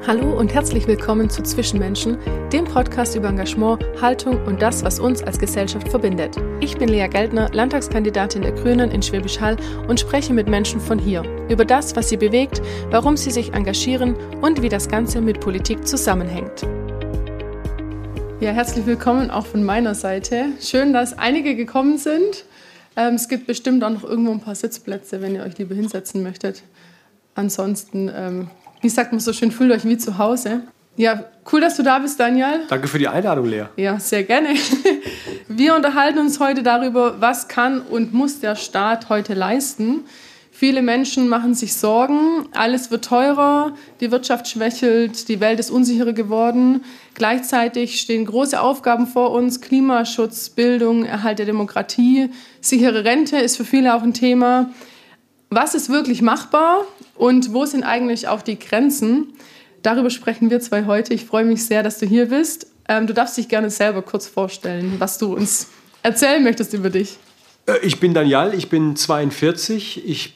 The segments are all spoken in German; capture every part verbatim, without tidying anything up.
Hallo und herzlich willkommen zu Zwischenmenschen, dem Podcast über Engagement, Haltung und das, was uns als Gesellschaft verbindet. Ich bin Lea Geldner, Landtagskandidatin der Grünen in Schwäbisch Hall und spreche mit Menschen von hier über das, was sie bewegt, warum sie sich engagieren und wie das Ganze mit Politik zusammenhängt. Ja, herzlich willkommen auch von meiner Seite. Schön, dass einige gekommen sind. Ähm, es gibt bestimmt auch noch irgendwo ein paar Sitzplätze, wenn ihr euch lieber hinsetzen möchtet. Ansonsten, ähm, wie sagt man so schön, fühlt euch wie zu Hause. Ja, cool, dass du da bist, Daniel. Danke für die Einladung, Lea. Ja, sehr gerne. Wir unterhalten uns heute darüber, was kann und muss der Staat heute leisten. Viele Menschen machen sich Sorgen, alles wird teurer, die Wirtschaft schwächelt, die Welt ist unsicherer geworden. Gleichzeitig stehen große Aufgaben vor uns, Klimaschutz, Bildung, Erhalt der Demokratie, sichere Rente ist für viele auch ein Thema. Was ist wirklich machbar und wo sind eigentlich auch die Grenzen? Darüber sprechen wir zwei heute. Ich freue mich sehr, dass du hier bist. Ähm, du darfst dich gerne selber kurz vorstellen, was du uns erzählen möchtest über dich. Ich bin Daniel, ich bin zweiundvierzig. Ich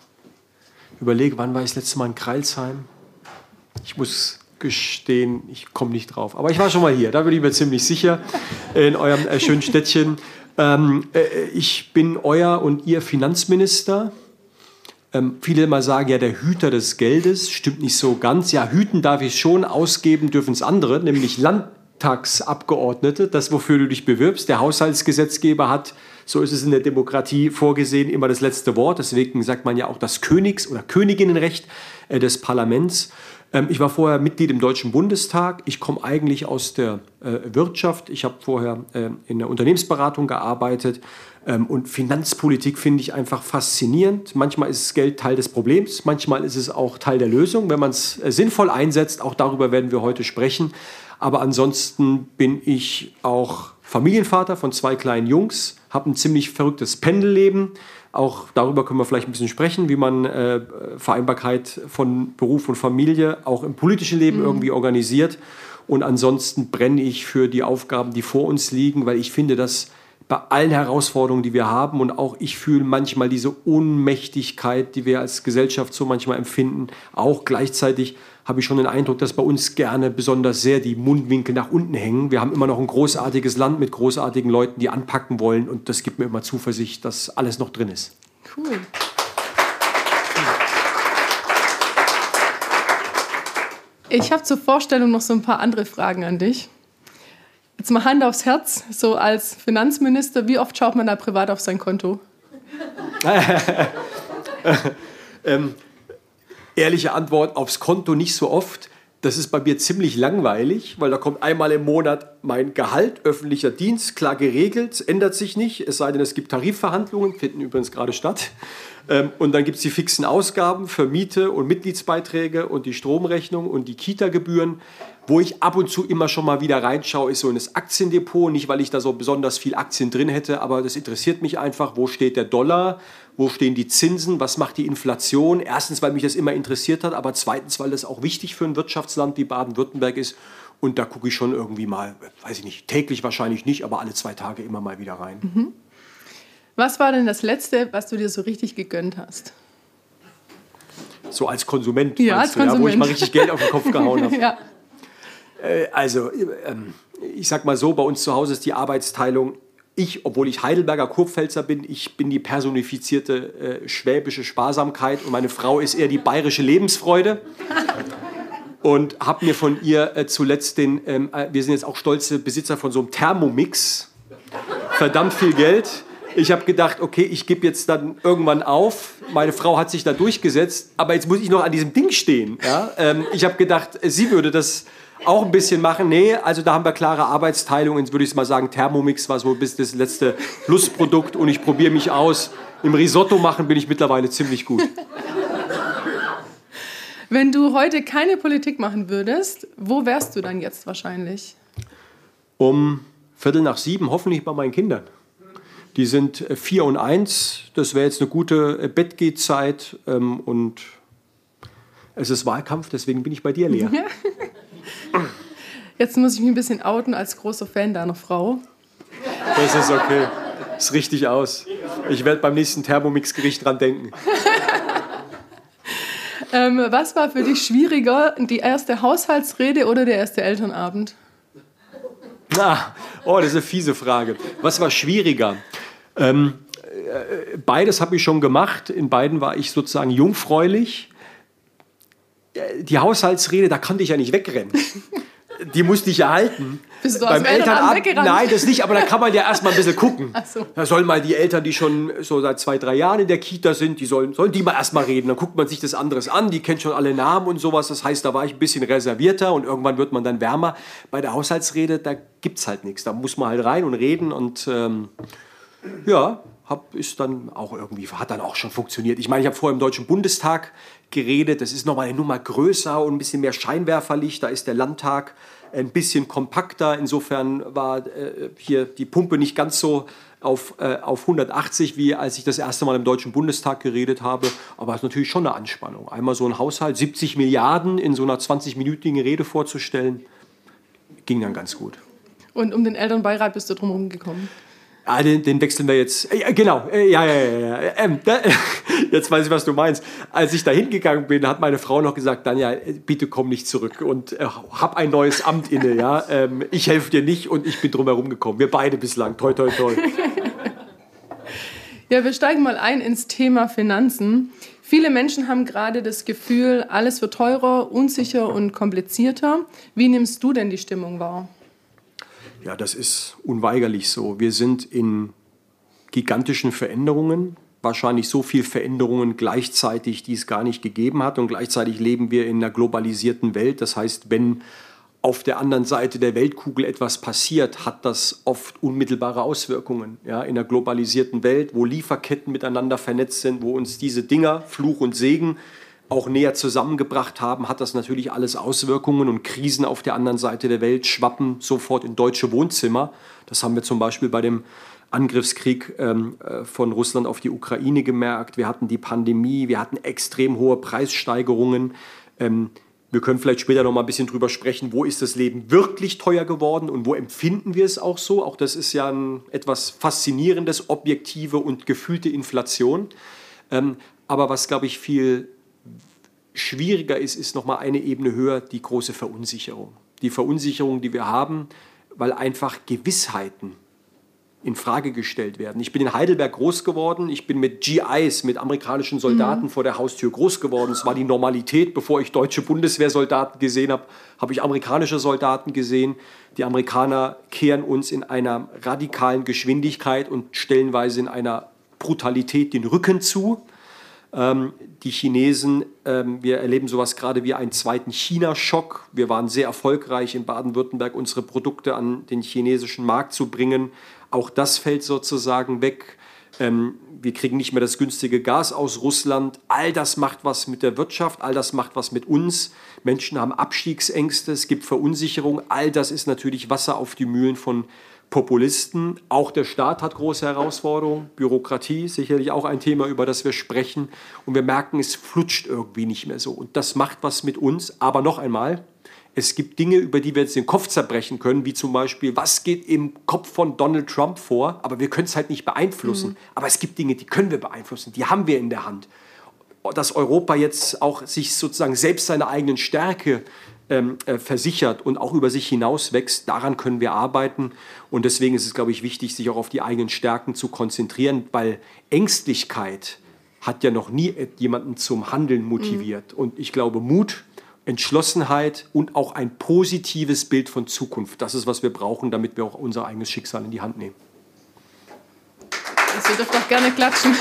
überlege, wann war ich das letzte Mal in Crailsheim? Ich muss gestehen, ich komme nicht drauf. Aber ich war schon mal hier, da bin ich mir ziemlich sicher, in eurem äh, schönen Städtchen. Ähm, äh, ich bin euer und ihr Finanzminister. Ähm, viele mal sagen, ja, der Hüter des Geldes, stimmt nicht so ganz. Ja, hüten darf ich schon, ausgeben dürfen es andere, nämlich Landtagsabgeordnete, das, wofür du dich bewirbst. Der Haushaltsgesetzgeber hat, so ist es in der Demokratie vorgesehen, immer das letzte Wort. Deswegen sagt man ja auch das Königs- oder Königinnenrecht äh, des Parlaments. Ähm, ich war vorher Mitglied im Deutschen Bundestag. Ich komme eigentlich aus der äh, Wirtschaft. Ich habe vorher äh, in der Unternehmensberatung gearbeitet. Ähm, und Finanzpolitik finde ich einfach faszinierend. Manchmal ist das Geld Teil des Problems, manchmal ist es auch Teil der Lösung, wenn man es äh, sinnvoll einsetzt. Auch darüber werden wir heute sprechen. Aber ansonsten bin ich auch Familienvater von zwei kleinen Jungs, habe ein ziemlich verrücktes Pendelleben. Auch darüber können wir vielleicht ein bisschen sprechen, wie man äh, Vereinbarkeit von Beruf und Familie auch im politischen Leben mhm. irgendwie organisiert. Und ansonsten brenne ich für die Aufgaben, die vor uns liegen, weil ich finde, dass bei allen Herausforderungen, die wir haben, und auch ich fühle manchmal diese Ohnmächtigkeit, die wir als Gesellschaft so manchmal empfinden, auch gleichzeitig habe ich schon den Eindruck, dass bei uns gerne besonders sehr die Mundwinkel nach unten hängen. Wir haben immer noch ein großartiges Land mit großartigen Leuten, die anpacken wollen, und das gibt mir immer Zuversicht, dass alles noch drin ist. Cool. Ich habe zur Vorstellung noch so ein paar andere Fragen an dich. Jetzt mal Hand aufs Herz, so als Finanzminister, wie oft schaut man da privat auf sein Konto? ähm, ehrliche Antwort, aufs Konto nicht so oft. Das ist bei mir ziemlich langweilig, weil da kommt einmal im Monat mein Gehalt, öffentlicher Dienst, klar geregelt, ändert sich nicht, es sei denn, es gibt Tarifverhandlungen, finden übrigens gerade statt. Ähm, und dann gibt es die fixen Ausgaben für Miete und Mitgliedsbeiträge und die Stromrechnung und die Kita-Gebühren. Wo ich ab und zu immer schon mal wieder reinschaue, ist so in das Aktiendepot. Nicht, weil ich da so besonders viel Aktien drin hätte, aber das interessiert mich einfach. Wo steht der Dollar? Wo stehen die Zinsen? Was macht die Inflation? Erstens, weil mich das immer interessiert hat, aber zweitens, weil das auch wichtig für ein Wirtschaftsland wie Baden-Württemberg ist. Und da gucke ich schon irgendwie mal, weiß ich nicht, täglich wahrscheinlich nicht, aber alle zwei Tage immer mal wieder rein. Mhm. Was war denn das Letzte, was du dir so richtig gegönnt hast? So als Konsument, ja, als du, Konsument. Ja, wo ich mal richtig Geld auf den Kopf gehauen habe. Ja. Also, ich sag mal so, bei uns zu Hause ist die Arbeitsteilung, ich, obwohl ich Heidelberger Kurpfälzer bin, ich bin die personifizierte äh, schwäbische Sparsamkeit und meine Frau ist eher die bayerische Lebensfreude. Und habe mir von ihr äh, zuletzt den, ähm, wir sind jetzt auch stolze Besitzer von so einem Thermomix, verdammt viel Geld. Ich habe gedacht, okay, ich gebe jetzt dann irgendwann auf. Meine Frau hat sich da durchgesetzt, aber jetzt muss ich noch an diesem Ding stehen. Ja? Ähm, ich habe gedacht, sie würde das auch ein bisschen machen. Nee, also da haben wir klare Arbeitsteilung. Jetzt würde ich mal sagen, Thermomix war so bis das letzte Plusprodukt und ich probiere mich aus. Im Risotto machen bin ich mittlerweile ziemlich gut. Wenn du heute keine Politik machen würdest, wo wärst du dann jetzt wahrscheinlich? Um Viertel nach sieben, hoffentlich bei meinen Kindern. Die sind vier und eins. Das wäre jetzt eine gute Bettgehzeit. Und es ist Wahlkampf, deswegen bin ich bei dir, Lea. Ja. Jetzt muss ich mich ein bisschen outen als großer Fan deiner Frau. Das ist okay. Das ist richtig aus. Ich werde beim nächsten Thermomix-Gericht dran denken. Ähm, was war für dich schwieriger, die erste Haushaltsrede oder der erste Elternabend? Na, oh, das ist eine fiese Frage. Was war schwieriger? Ähm, äh, beides habe ich schon gemacht. In beiden war ich sozusagen jungfräulich. Die Haushaltsrede, da konnte ich ja nicht wegrennen. Die musste ich erhalten. Bist du aus dem Elternabend weggerannt? Nein, das nicht, aber da kann man ja erstmal ein bisschen gucken. Ach so. Da sollen mal die Eltern, die schon so seit zwei, drei Jahren in der Kita sind, die sollen, sollen die mal erstmal reden. Dann guckt man sich das anderes an, die kennt schon alle Namen und sowas. Das heißt, da war ich ein bisschen reservierter und irgendwann wird man dann wärmer. Bei der Haushaltsrede, da gibt es halt nichts. Da muss man halt rein und reden und ähm, ja, hab, ist dann auch irgendwie, hat dann auch schon funktioniert. Ich meine, ich habe vorher im Deutschen Bundestag geredet. Das ist nochmal eine Nummer größer und ein bisschen mehr Scheinwerferlicht. Da ist der Landtag ein bisschen kompakter. Insofern war äh, hier die Pumpe nicht ganz so auf, äh, auf hundertachtzig, wie als ich das erste Mal im Deutschen Bundestag geredet habe. Aber es ist natürlich schon eine Anspannung. Einmal so ein Haushalt, siebzig Milliarden in so einer zwanzig-minütigen Rede vorzustellen, ging dann ganz gut. Und um den Elternbeirat bist du drum herum gekommen? Ah, den, den wechseln wir jetzt. Äh, genau, äh, ja, ja, ja. ja. Ähm, da, jetzt weiß ich, was du meinst. Als ich da hingegangen bin, hat meine Frau noch gesagt, Danja, bitte komm nicht zurück und äh, hab ein neues Amt inne. Ja? Ähm, ich helfe dir nicht und ich bin drum herum gekommen. Wir beide bislang. Toi, toi, toi. Ja, wir steigen mal ein ins Thema Finanzen. Viele Menschen haben gerade das Gefühl, alles wird teurer, unsicher und komplizierter. Wie nimmst du denn die Stimmung wahr? Ja, das ist unweigerlich so. Wir sind in gigantischen Veränderungen, wahrscheinlich so viele Veränderungen gleichzeitig, die es gar nicht gegeben hat. Und gleichzeitig leben wir in einer globalisierten Welt. Das heißt, wenn auf der anderen Seite der Weltkugel etwas passiert, hat das oft unmittelbare Auswirkungen. Ja, in einer globalisierten Welt, wo Lieferketten miteinander vernetzt sind, wo uns diese Dinger, Fluch und Segen, auch näher zusammengebracht haben, hat das natürlich alles Auswirkungen und Krisen auf der anderen Seite der Welt schwappen sofort in deutsche Wohnzimmer. Das haben wir zum Beispiel bei dem Angriffskrieg ähm, von Russland auf die Ukraine gemerkt. Wir hatten die Pandemie, wir hatten extrem hohe Preissteigerungen. Ähm, wir können vielleicht später noch mal ein bisschen drüber sprechen, wo ist das Leben wirklich teuer geworden und wo empfinden wir es auch so. Auch das ist ja ein etwas Faszinierendes, objektive und gefühlte Inflation. Ähm, aber was, glaube ich, viel schwieriger ist, ist noch mal eine Ebene höher die große Verunsicherung. Die Verunsicherung, die wir haben, weil einfach Gewissheiten in Frage gestellt werden. Ich bin in Heidelberg groß geworden, ich bin mit G Is, mit amerikanischen Soldaten mhm. vor der Haustür groß geworden. Es war die Normalität. Bevor ich deutsche Bundeswehrsoldaten gesehen habe, habe ich amerikanische Soldaten gesehen. Die Amerikaner kehren uns in einer radikalen Geschwindigkeit und stellenweise in einer Brutalität den Rücken zu. Ähm, die Chinesen, ähm, wir erleben sowas gerade wie einen zweiten China-Schock. Wir waren sehr erfolgreich in Baden-Württemberg, unsere Produkte an den chinesischen Markt zu bringen. Auch das fällt sozusagen weg. Ähm, wir kriegen nicht mehr das günstige Gas aus Russland. All das macht was mit der Wirtschaft, all das macht was mit uns. Menschen haben Abstiegsängste, es gibt Verunsicherung. All das ist natürlich Wasser auf die Mühlen von Populisten. Auch der Staat hat große Herausforderungen. Bürokratie, sicherlich auch ein Thema, über das wir sprechen. Und wir merken, es flutscht irgendwie nicht mehr so. Und das macht was mit uns. Aber noch einmal, es gibt Dinge, über die wir jetzt den Kopf zerbrechen können, wie zum Beispiel, was geht im Kopf von Donald Trump vor? Aber wir können es halt nicht beeinflussen. Mhm. Aber es gibt Dinge, die können wir beeinflussen, die haben wir in der Hand. Dass Europa jetzt auch sich sozusagen selbst seine eigenen Stärke ähm, äh, versichert und auch über sich hinaus wächst, daran können wir arbeiten. Und deswegen ist es, glaube ich, wichtig, sich auch auf die eigenen Stärken zu konzentrieren, weil Ängstlichkeit hat ja noch nie jemanden zum Handeln motiviert. Mhm. Und ich glaube, Mut, Entschlossenheit und auch ein positives Bild von Zukunft, das ist, was wir brauchen, damit wir auch unser eigenes Schicksal in die Hand nehmen. Sie dürfen doch gerne klatschen.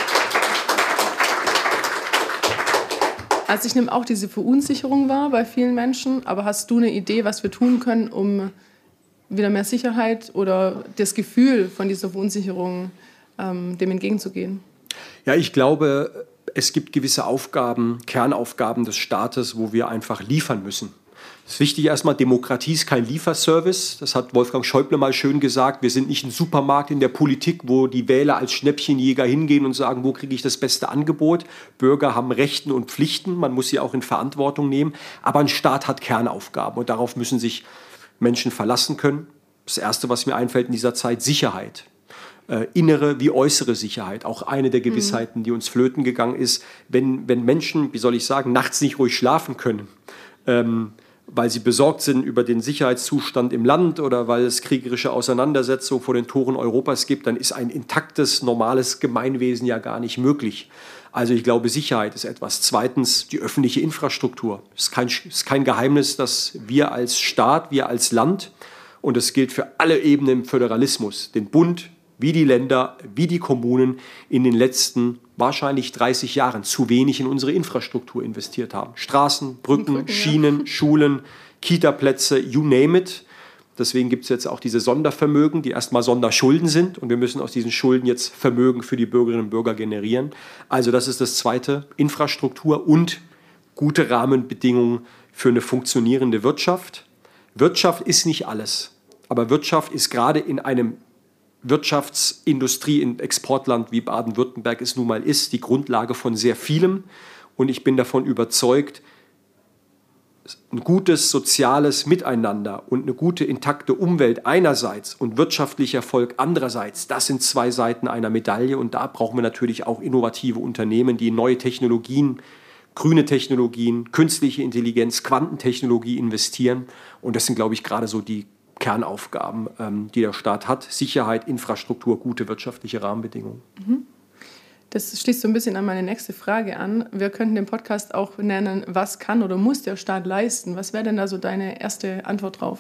Also ich nehme auch diese Verunsicherung wahr bei vielen Menschen, aber hast du eine Idee, was wir tun können, um wieder mehr Sicherheit oder das Gefühl von dieser Verunsicherung ähm, dem entgegenzugehen? Ja, ich glaube, es gibt gewisse Aufgaben, Kernaufgaben des Staates, wo wir einfach liefern müssen. Es ist wichtig erstmal, Demokratie ist kein Lieferservice. Das hat Wolfgang Schäuble mal schön gesagt. Wir sind nicht ein Supermarkt in der Politik, wo die Wähler als Schnäppchenjäger hingehen und sagen, wo kriege ich das beste Angebot. Bürger haben Rechten und Pflichten, man muss sie auch in Verantwortung nehmen. Aber ein Staat hat Kernaufgaben und darauf müssen sich Menschen verlassen können. Das Erste, was mir einfällt in dieser Zeit, Sicherheit. äh, innere wie äußere Sicherheit. Auch eine der Gewissheiten, mhm. die uns flöten gegangen ist, wenn, wenn Menschen, wie soll ich sagen, nachts nicht ruhig schlafen können, ähm, weil sie besorgt sind über den Sicherheitszustand im Land oder weil es kriegerische Auseinandersetzungen vor den Toren Europas gibt, dann ist ein intaktes, normales Gemeinwesen ja gar nicht möglich. Also ich glaube, Sicherheit ist etwas. Zweitens, die öffentliche Infrastruktur. Es ist kein, ist kein Geheimnis, dass wir als Staat, wir als Land, und das gilt für alle Ebenen im Föderalismus, den Bund, wie die Länder, wie die Kommunen in den letzten wahrscheinlich dreißig Jahren zu wenig in unsere Infrastruktur investiert haben. Straßen, Brücken, Brücken Schienen, ja. Schulen, Kitaplätze, you name it. Deswegen gibt es jetzt auch diese Sondervermögen, die erstmal Sonderschulden sind. Und wir müssen aus diesen Schulden jetzt Vermögen für die Bürgerinnen und Bürger generieren. Also das ist das Zweite, Infrastruktur und gute Rahmenbedingungen für eine funktionierende Wirtschaft. Wirtschaft ist nicht alles, aber Wirtschaft ist gerade in einem Wirtschaftsindustrie in Exportland wie Baden-Württemberg es nun mal ist, die Grundlage von sehr vielem. Und ich bin davon überzeugt, ein gutes soziales Miteinander und eine gute, intakte Umwelt einerseits und wirtschaftlicher Erfolg andererseits, das sind zwei Seiten einer Medaille. Und da brauchen wir natürlich auch innovative Unternehmen, die in neue Technologien, grüne Technologien, künstliche Intelligenz, Quantentechnologie investieren. Und das sind, glaube ich, gerade so die Kernaufgaben, ähm, die der Staat hat. Sicherheit, Infrastruktur, gute wirtschaftliche Rahmenbedingungen. Das schließt so ein bisschen an meine nächste Frage an. Wir könnten den Podcast auch nennen, was kann oder muss der Staat leisten? Was wäre denn da so deine erste Antwort drauf?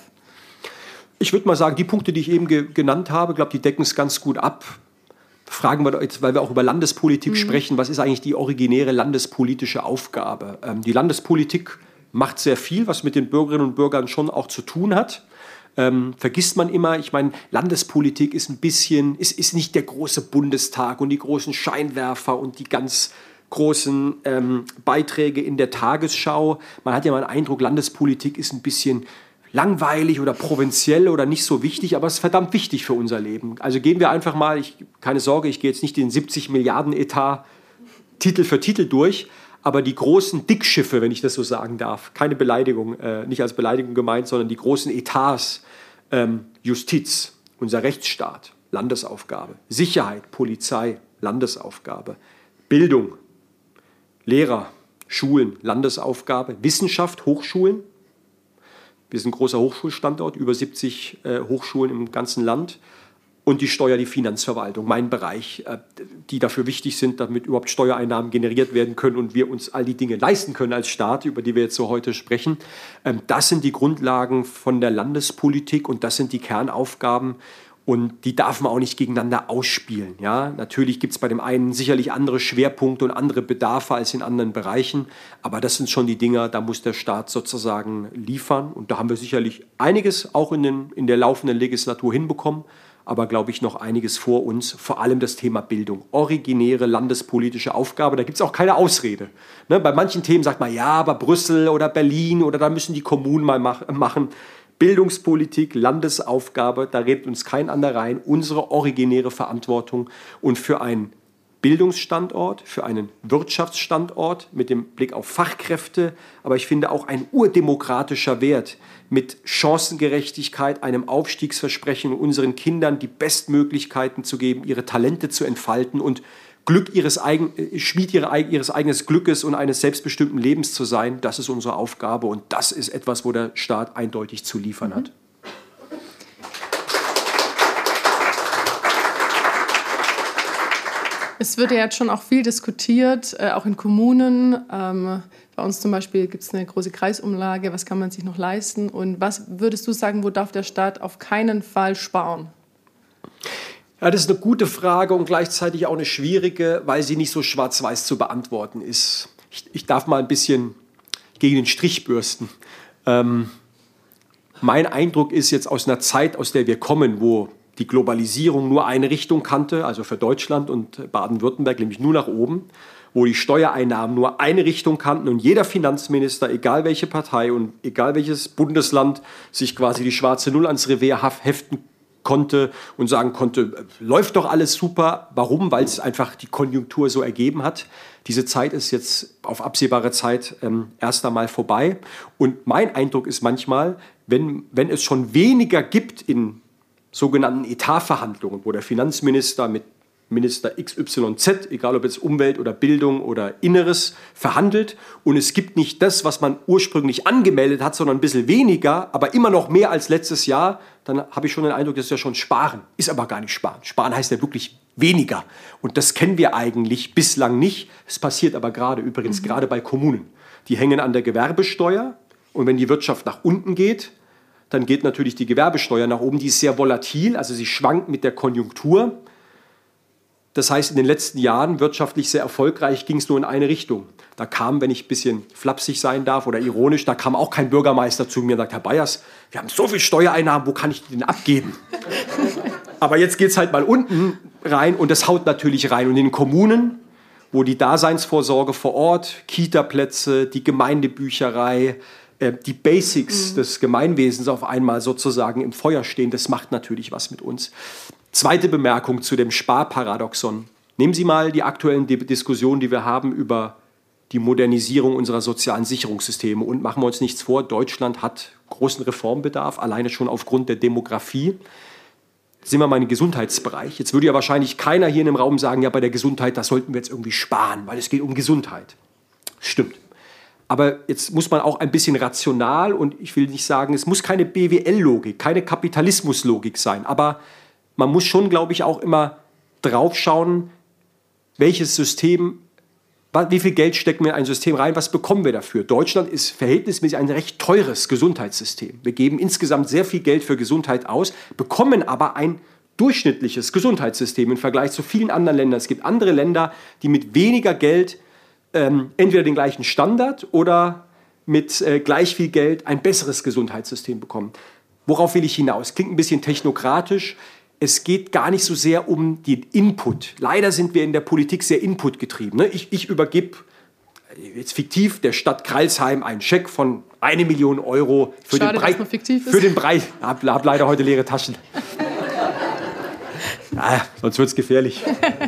Ich würde mal sagen, die Punkte, die ich eben ge- genannt habe, glaube, die decken es ganz gut ab. Fragen wir jetzt, weil wir auch über Landespolitik mhm. sprechen, was ist eigentlich die originäre landespolitische Aufgabe? Ähm, die Landespolitik macht sehr viel, was mit den Bürgerinnen und Bürgern schon auch zu tun hat. Ähm, vergisst man immer, ich meine, Landespolitik ist ein bisschen, ist, ist nicht der große Bundestag und die großen Scheinwerfer und die ganz großen ähm, Beiträge in der Tagesschau. Man hat ja mal den Eindruck, Landespolitik ist ein bisschen langweilig oder provinziell oder nicht so wichtig, aber es ist verdammt wichtig für unser Leben. Also gehen wir einfach mal, ich, keine Sorge, ich gehe jetzt nicht den siebzig Milliarden Etat Titel für Titel durch, aber die großen Dickschiffe, wenn ich das so sagen darf, keine Beleidigung, äh, nicht als Beleidigung gemeint, sondern die großen Etats, ähm, Justiz, unser Rechtsstaat, Landesaufgabe, Sicherheit, Polizei, Landesaufgabe, Bildung, Lehrer, Schulen, Landesaufgabe, Wissenschaft, Hochschulen. Wir sind ein großer Hochschulstandort, über siebzig äh, Hochschulen im ganzen Land. Und die Steuer, die Finanzverwaltung, mein Bereich, äh, die dafür wichtig sind, damit überhaupt Steuereinnahmen generiert werden können und wir uns all die Dinge leisten können als Staat, über die wir jetzt so heute sprechen. Ähm, das sind die Grundlagen von der Landespolitik und das sind die Kernaufgaben. Und die darf man auch nicht gegeneinander ausspielen. Ja? Natürlich gibt es bei dem einen sicherlich andere Schwerpunkte und andere Bedarfe als in anderen Bereichen. Aber das sind schon die Dinge, da muss der Staat sozusagen liefern. Und da haben wir sicherlich einiges auch in, den, in der laufenden Legislatur hinbekommen. Aber, glaube ich, noch einiges vor uns. Vor allem das Thema Bildung. Originäre landespolitische Aufgabe. Da gibt es auch keine Ausrede. Ne? Bei manchen Themen sagt man, ja, aber Brüssel oder Berlin oder da müssen die Kommunen mal mach, machen. Bildungspolitik, Landesaufgabe, da redet uns kein anderer rein. Unsere originäre Verantwortung und für einen Bildungsstandort, für einen Wirtschaftsstandort mit dem Blick auf Fachkräfte, aber ich finde auch ein urdemokratischer Wert mit Chancengerechtigkeit, einem Aufstiegsversprechen, unseren Kindern die Bestmöglichkeiten zu geben, ihre Talente zu entfalten und Glück ihres eigen, Schmied ihre, ihres eigenen Glückes und eines selbstbestimmten Lebens zu sein, das ist unsere Aufgabe und das ist etwas, wo der Staat eindeutig zu liefern hat. Es wird ja jetzt schon auch viel diskutiert, äh, auch in Kommunen. Ähm, bei uns zum Beispiel gibt es eine große Kreisumlage, was kann man sich noch leisten? Und was würdest du sagen, wo darf der Staat auf keinen Fall sparen? Ja, das ist eine gute Frage und gleichzeitig auch eine schwierige, weil sie nicht so schwarz-weiß zu beantworten ist. Ich, ich darf mal ein bisschen gegen den Strich bürsten. Ähm, mein Eindruck ist jetzt aus einer Zeit, aus der wir kommen, wo die Globalisierung nur eine Richtung kannte, also für Deutschland und Baden-Württemberg, nämlich nur nach oben, wo die Steuereinnahmen nur eine Richtung kannten und jeder Finanzminister, egal welche Partei und egal welches Bundesland, sich quasi die schwarze Null ans Revier heften konnte und sagen konnte, läuft doch alles super. Warum? Weil es einfach die Konjunktur so ergeben hat. Diese Zeit ist jetzt auf absehbare Zeit ähm, erst einmal vorbei. Und mein Eindruck ist manchmal, wenn, wenn es schon weniger gibt in sogenannten Etatverhandlungen, wo der Finanzminister mit Minister X Y Z, egal ob jetzt Umwelt oder Bildung oder Inneres, verhandelt. Und es gibt nicht das, was man ursprünglich angemeldet hat, sondern ein bisschen weniger, aber immer noch mehr als letztes Jahr. Dann habe ich schon den Eindruck, das ist ja schon Sparen. Ist aber gar nicht Sparen. Sparen heißt ja wirklich weniger. Und das kennen wir eigentlich bislang nicht. Es passiert aber gerade übrigens, mhm. gerade bei Kommunen. Die hängen an der Gewerbesteuer. Und wenn die Wirtschaft nach unten geht, dann geht natürlich die Gewerbesteuer nach oben. Die ist sehr volatil, also sie schwankt mit der Konjunktur. Das heißt, in den letzten Jahren wirtschaftlich sehr erfolgreich ging es nur in eine Richtung. Da kam, wenn ich ein bisschen flapsig sein darf oder ironisch, da kam auch kein Bürgermeister zu mir und sagt, Herr Bayers, wir haben so viel Steuereinnahmen, wo kann ich die denn abgeben? Aber jetzt geht es halt mal unten rein und das haut natürlich rein. Und in den Kommunen, wo die Daseinsvorsorge vor Ort, Kitaplätze, die Gemeindebücherei, äh, die Basics mhm. des Gemeinwesens auf einmal sozusagen im Feuer stehen, das macht natürlich was mit uns. Zweite Bemerkung zu dem Sparparadoxon. Nehmen Sie mal die aktuellen Diskussionen, die wir haben über die Modernisierung unserer sozialen Sicherungssysteme. Und machen wir uns nichts vor, Deutschland hat großen Reformbedarf, alleine schon aufgrund der Demografie. Sehen wir mal in den Gesundheitsbereich. Jetzt würde ja wahrscheinlich keiner hier in dem Raum sagen, ja, bei der Gesundheit, das sollten wir jetzt irgendwie sparen, weil es geht um Gesundheit. Stimmt. Aber jetzt muss man auch ein bisschen rational und ich will nicht sagen, es muss keine B W L-Logik, keine Kapitalismuslogik sein, aber man muss schon, glaube ich, auch immer drauf schauen, welches System, wie viel Geld stecken wir in ein System rein, was bekommen wir dafür? Deutschland ist verhältnismäßig ein recht teures Gesundheitssystem. Wir geben insgesamt sehr viel Geld für Gesundheit aus, bekommen aber ein durchschnittliches Gesundheitssystem im Vergleich zu vielen anderen Ländern. Es gibt andere Länder, die mit weniger Geld ähm, entweder den gleichen Standard oder mit äh, gleich viel Geld ein besseres Gesundheitssystem bekommen. Worauf will ich hinaus? Klingt ein bisschen technokratisch. Es geht gar nicht so sehr um den Input. Leider sind wir in der Politik sehr inputgetrieben. Ich, ich übergebe jetzt fiktiv der Stadt Crailsheim einen Scheck von eine Million Euro für Schade, den Breit. dass noch fiktiv ist. Für den Breit. Ich habe hab leider heute leere Taschen. Ja, sonst wird es gefährlich.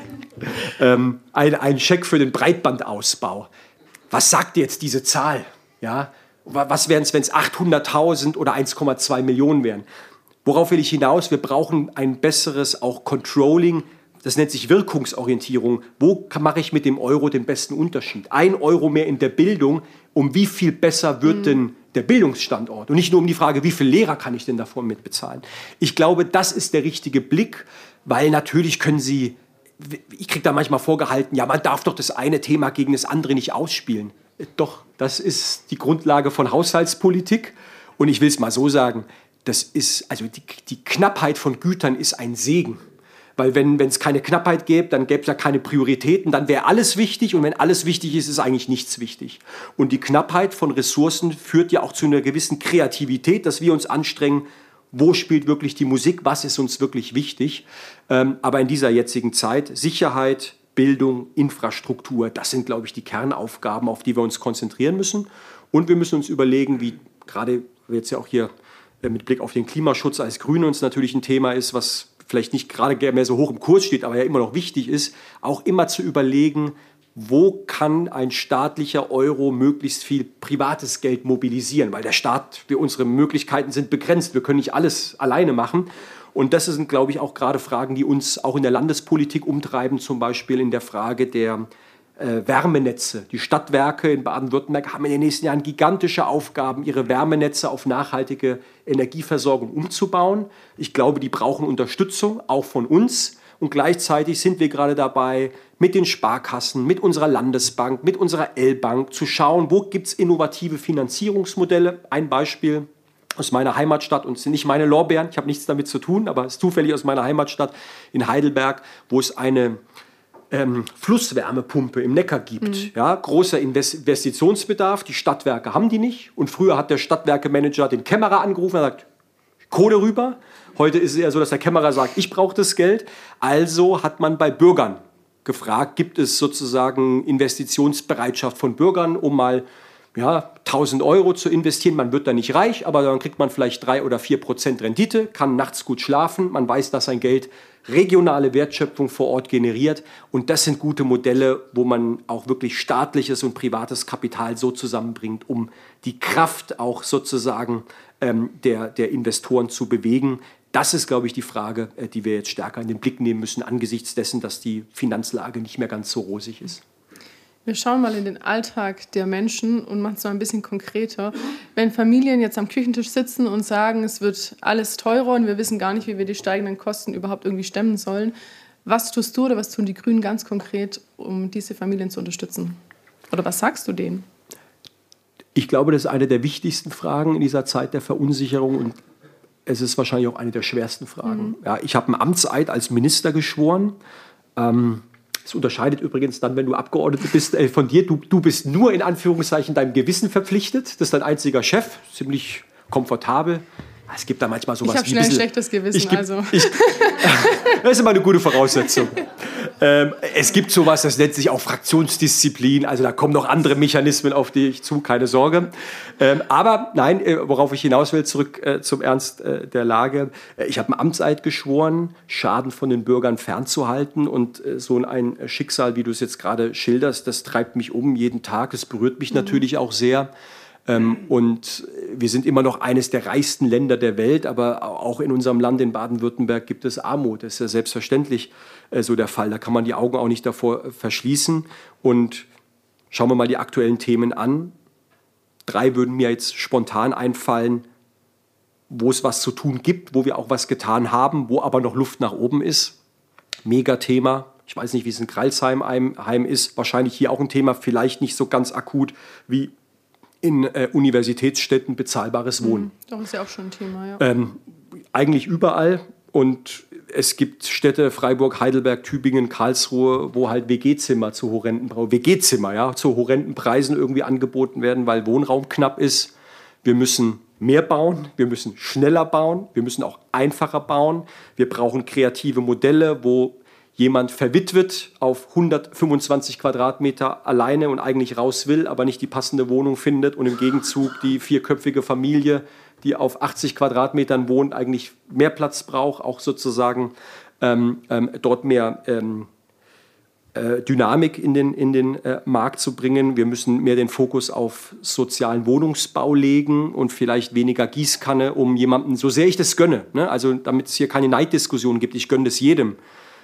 ähm, ein, ein Scheck für den Breitbandausbau. Was sagt jetzt diese Zahl? Ja, was wären es, wenn es achthunderttausend oder eins Komma zwei Millionen wären? Worauf will ich hinaus? Wir brauchen ein besseres auch Controlling. Das nennt sich Wirkungsorientierung. Wo mache ich mit dem Euro den besten Unterschied? Ein Euro mehr in der Bildung, um wie viel besser wird mhm. denn der Bildungsstandort? Und nicht nur um die Frage, wie viele Lehrer kann ich denn davon mitbezahlen? Ich glaube, das ist der richtige Blick, weil natürlich können Sie, ich kriege da manchmal vorgehalten, ja, man darf doch das eine Thema gegen das andere nicht ausspielen. Doch, das ist die Grundlage von Haushaltspolitik. Und ich will es mal so sagen, das ist, also die, die Knappheit von Gütern ist ein Segen. Weil wenn es keine Knappheit gäbe, dann gäbe es ja keine Prioritäten, dann wäre alles wichtig und wenn alles wichtig ist, ist eigentlich nichts wichtig. Und die Knappheit von Ressourcen führt ja auch zu einer gewissen Kreativität, dass wir uns anstrengen, wo spielt wirklich die Musik, was ist uns wirklich wichtig. Ähm, aber in dieser jetzigen Zeit, Sicherheit, Bildung, Infrastruktur, das sind, glaube ich, die Kernaufgaben, auf die wir uns konzentrieren müssen. Und wir müssen uns überlegen, wie gerade jetzt ja auch hier mit Blick auf den Klimaschutz als Grüne uns natürlich ein Thema ist, was vielleicht nicht gerade mehr so hoch im Kurs steht, aber ja immer noch wichtig ist, auch immer zu überlegen, wo kann ein staatlicher Euro möglichst viel privates Geld mobilisieren, weil der Staat, wir, unsere Möglichkeiten sind begrenzt, wir können nicht alles alleine machen. Und das sind, glaube ich, auch gerade Fragen, die uns auch in der Landespolitik umtreiben, zum Beispiel in der Frage der Äh, Wärmenetze. Die Stadtwerke in Baden-Württemberg haben in den nächsten Jahren gigantische Aufgaben, ihre Wärmenetze auf nachhaltige Energieversorgung umzubauen. Ich glaube, die brauchen Unterstützung, auch von uns. Und gleichzeitig sind wir gerade dabei, mit den Sparkassen, mit unserer Landesbank, mit unserer L-Bank zu schauen, wo gibt es innovative Finanzierungsmodelle. Ein Beispiel aus meiner Heimatstadt, und es sind nicht meine Lorbeeren, ich habe nichts damit zu tun, aber es ist zufällig aus meiner Heimatstadt in Heidelberg, wo es eine Ähm, Flusswärmepumpe im Neckar gibt. Mhm. Ja, großer Investitionsbedarf, die Stadtwerke haben die nicht. Und früher hat der Stadtwerkemanager den Kämmerer angerufen und sagt, Kohle rüber. Heute ist es eher so, dass der Kämmerer sagt, ich brauche das Geld. Also hat man bei Bürgern gefragt, gibt es sozusagen Investitionsbereitschaft von Bürgern, um mal ja, tausend Euro zu investieren. Man wird da nicht reich, aber dann kriegt man vielleicht drei oder vier Prozent Rendite, kann nachts gut schlafen. Man weiß, dass sein Geld regionale Wertschöpfung vor Ort generiert. Und das sind gute Modelle, wo man auch wirklich staatliches und privates Kapital so zusammenbringt, um die Kraft auch sozusagen ähm, der, der Investoren zu bewegen. das ist, glaube ich, die Frage, die wir jetzt stärker in den Blick nehmen müssen, angesichts dessen, dass die Finanzlage nicht mehr ganz so rosig ist. Wir schauen mal in den Alltag der Menschen und machen es mal ein bisschen konkreter. Wenn Familien jetzt am Küchentisch sitzen und sagen, es wird alles teurer und wir wissen gar nicht, wie wir die steigenden Kosten überhaupt irgendwie stemmen sollen, was tust du oder was tun die Grünen ganz konkret, um diese Familien zu unterstützen? Oder was sagst du denen? Ich glaube, das ist eine der wichtigsten Fragen in dieser Zeit der Verunsicherung und es ist wahrscheinlich auch eine der schwersten Fragen. Mhm. Ja, ich habe einen Amtseid als Minister geschworen. Ähm, Das unterscheidet übrigens dann, wenn du Abgeordnete bist, äh, von dir. Du, du bist nur in Anführungszeichen deinem Gewissen verpflichtet. Das ist dein einziger Chef, ziemlich komfortabel. Es gibt da manchmal sowas. Ich habe schnell ein schlechtes Gewissen. Ich geb, also. ich, das ist immer eine gute Voraussetzung. ähm, es gibt sowas, das nennt sich auch Fraktionsdisziplin. Also da kommen noch andere Mechanismen auf die ich zu, keine Sorge. Ähm, aber nein, äh, worauf ich hinaus will, zurück äh, zum Ernst äh, der Lage. Äh, ich habe einen Amtseid geschworen, Schaden von den Bürgern fernzuhalten. Und äh, so ein Schicksal, wie du es jetzt gerade schilderst, das treibt mich um jeden Tag. Das berührt mich mhm. natürlich auch sehr. Ähm, und wir sind immer noch eines der reichsten Länder der Welt, aber auch in unserem Land in Baden-Württemberg gibt es Armut. Das ist ja selbstverständlich äh, so der Fall. Da kann man die Augen auch nicht davor äh, verschließen. Und schauen wir mal die aktuellen Themen an. Drei würden mir jetzt spontan einfallen, wo es was zu tun gibt, wo wir auch was getan haben, wo aber noch Luft nach oben ist. Megathema. Ich weiß nicht, wie es in Crailsheim Heim ist. Wahrscheinlich hier auch ein Thema, vielleicht nicht so ganz akut wie in äh, Universitätsstädten bezahlbares Wohnen. Doch, ist ja auch schon ein Thema, ja. Ähm, eigentlich überall. Und es gibt Städte, Freiburg, Heidelberg, Tübingen, Karlsruhe, wo halt W G-Zimmer zu horrenden, W G-Zimmer, ja, zu horrenden Preisen irgendwie angeboten werden, weil Wohnraum knapp ist. Wir müssen mehr bauen, wir müssen schneller bauen, wir müssen auch einfacher bauen. Wir brauchen kreative Modelle, wo jemand verwitwet auf hundertfünfundzwanzig Quadratmeter alleine und eigentlich raus will, aber nicht die passende Wohnung findet und im Gegenzug die vierköpfige Familie, die auf achtzig Quadratmetern wohnt, eigentlich mehr Platz braucht, auch sozusagen ähm, ähm, dort mehr ähm, äh, Dynamik in den, in den äh, Markt zu bringen. Wir müssen mehr den Fokus auf sozialen Wohnungsbau legen und vielleicht weniger Gießkanne, um jemanden, so sehr ich das gönne, ne? Also damit es hier keine Neiddiskussion gibt, ich gönne das jedem,